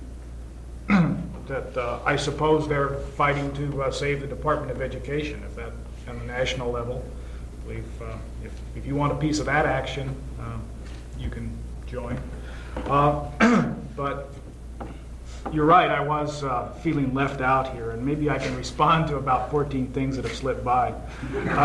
that uh, I suppose they're fighting to uh, save the Department of Education, if that on the national level. I believe uh, if, if you want a piece of that action, uh, you can join. Uh, but you're right, I was uh, feeling left out here, and maybe I can respond to about fourteen things that have slipped by. Uh,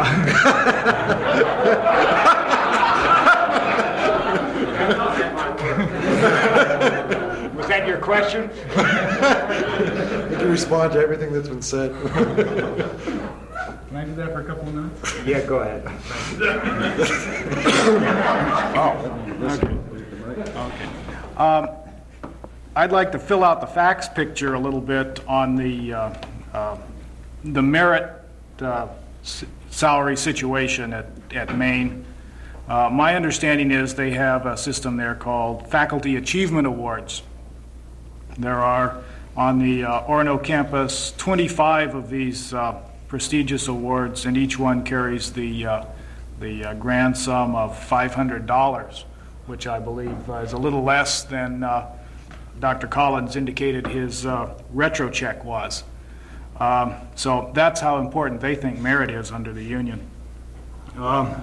Was that your question? Did you respond to everything that's been said? Can I do that for a couple of minutes? Yeah, go ahead. Oh, okay. Okay. Um, I'd like to fill out the facts picture a little bit on the uh, uh, the merit uh, s- salary situation at, at Maine. Uh, my understanding is they have a system there called Faculty Achievement Awards. There are on the uh, Orono campus twenty-five of these uh, prestigious awards, and each one carries the, uh, the uh, grand sum of five hundred dollars, which I believe uh, is a little less than uh, Doctor Collins indicated his uh, retro check was. Um, so that's how important they think merit is under the union. Um,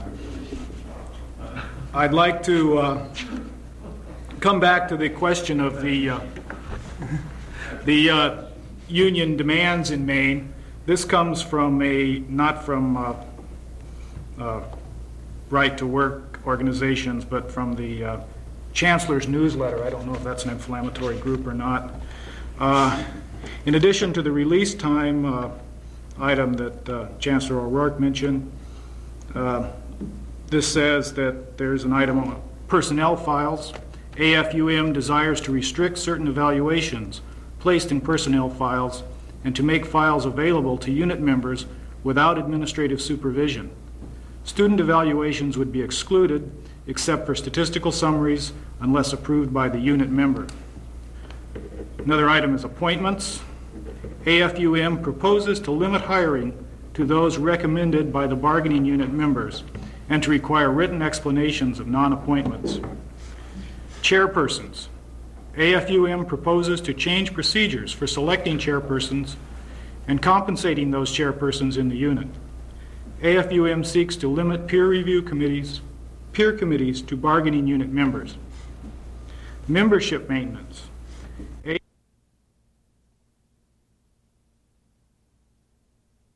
I'd like to uh, come back to the question of the uh, the uh, union demands in Maine. This comes from a not from uh, uh, right-to-work organizations, but from the uh, Chancellor's newsletter. I don't know if that's an inflammatory group or not. Uh, in addition to the release time uh, item that uh, Chancellor O'Rourke mentioned, uh, this says that there's an item on personnel files. A F U M desires to restrict certain evaluations placed in personnel files and to make files available to unit members without administrative supervision. Student evaluations would be excluded except for statistical summaries unless approved by the unit member. Another item is appointments. A F U M proposes to limit hiring to those recommended by the bargaining unit members and to require written explanations of non-appointments. Chairpersons. A F U M proposes to change procedures for selecting chairpersons and compensating those chairpersons in the unit. A F U M seeks to limit peer review committees, peer committees to bargaining unit members. Membership maintenance.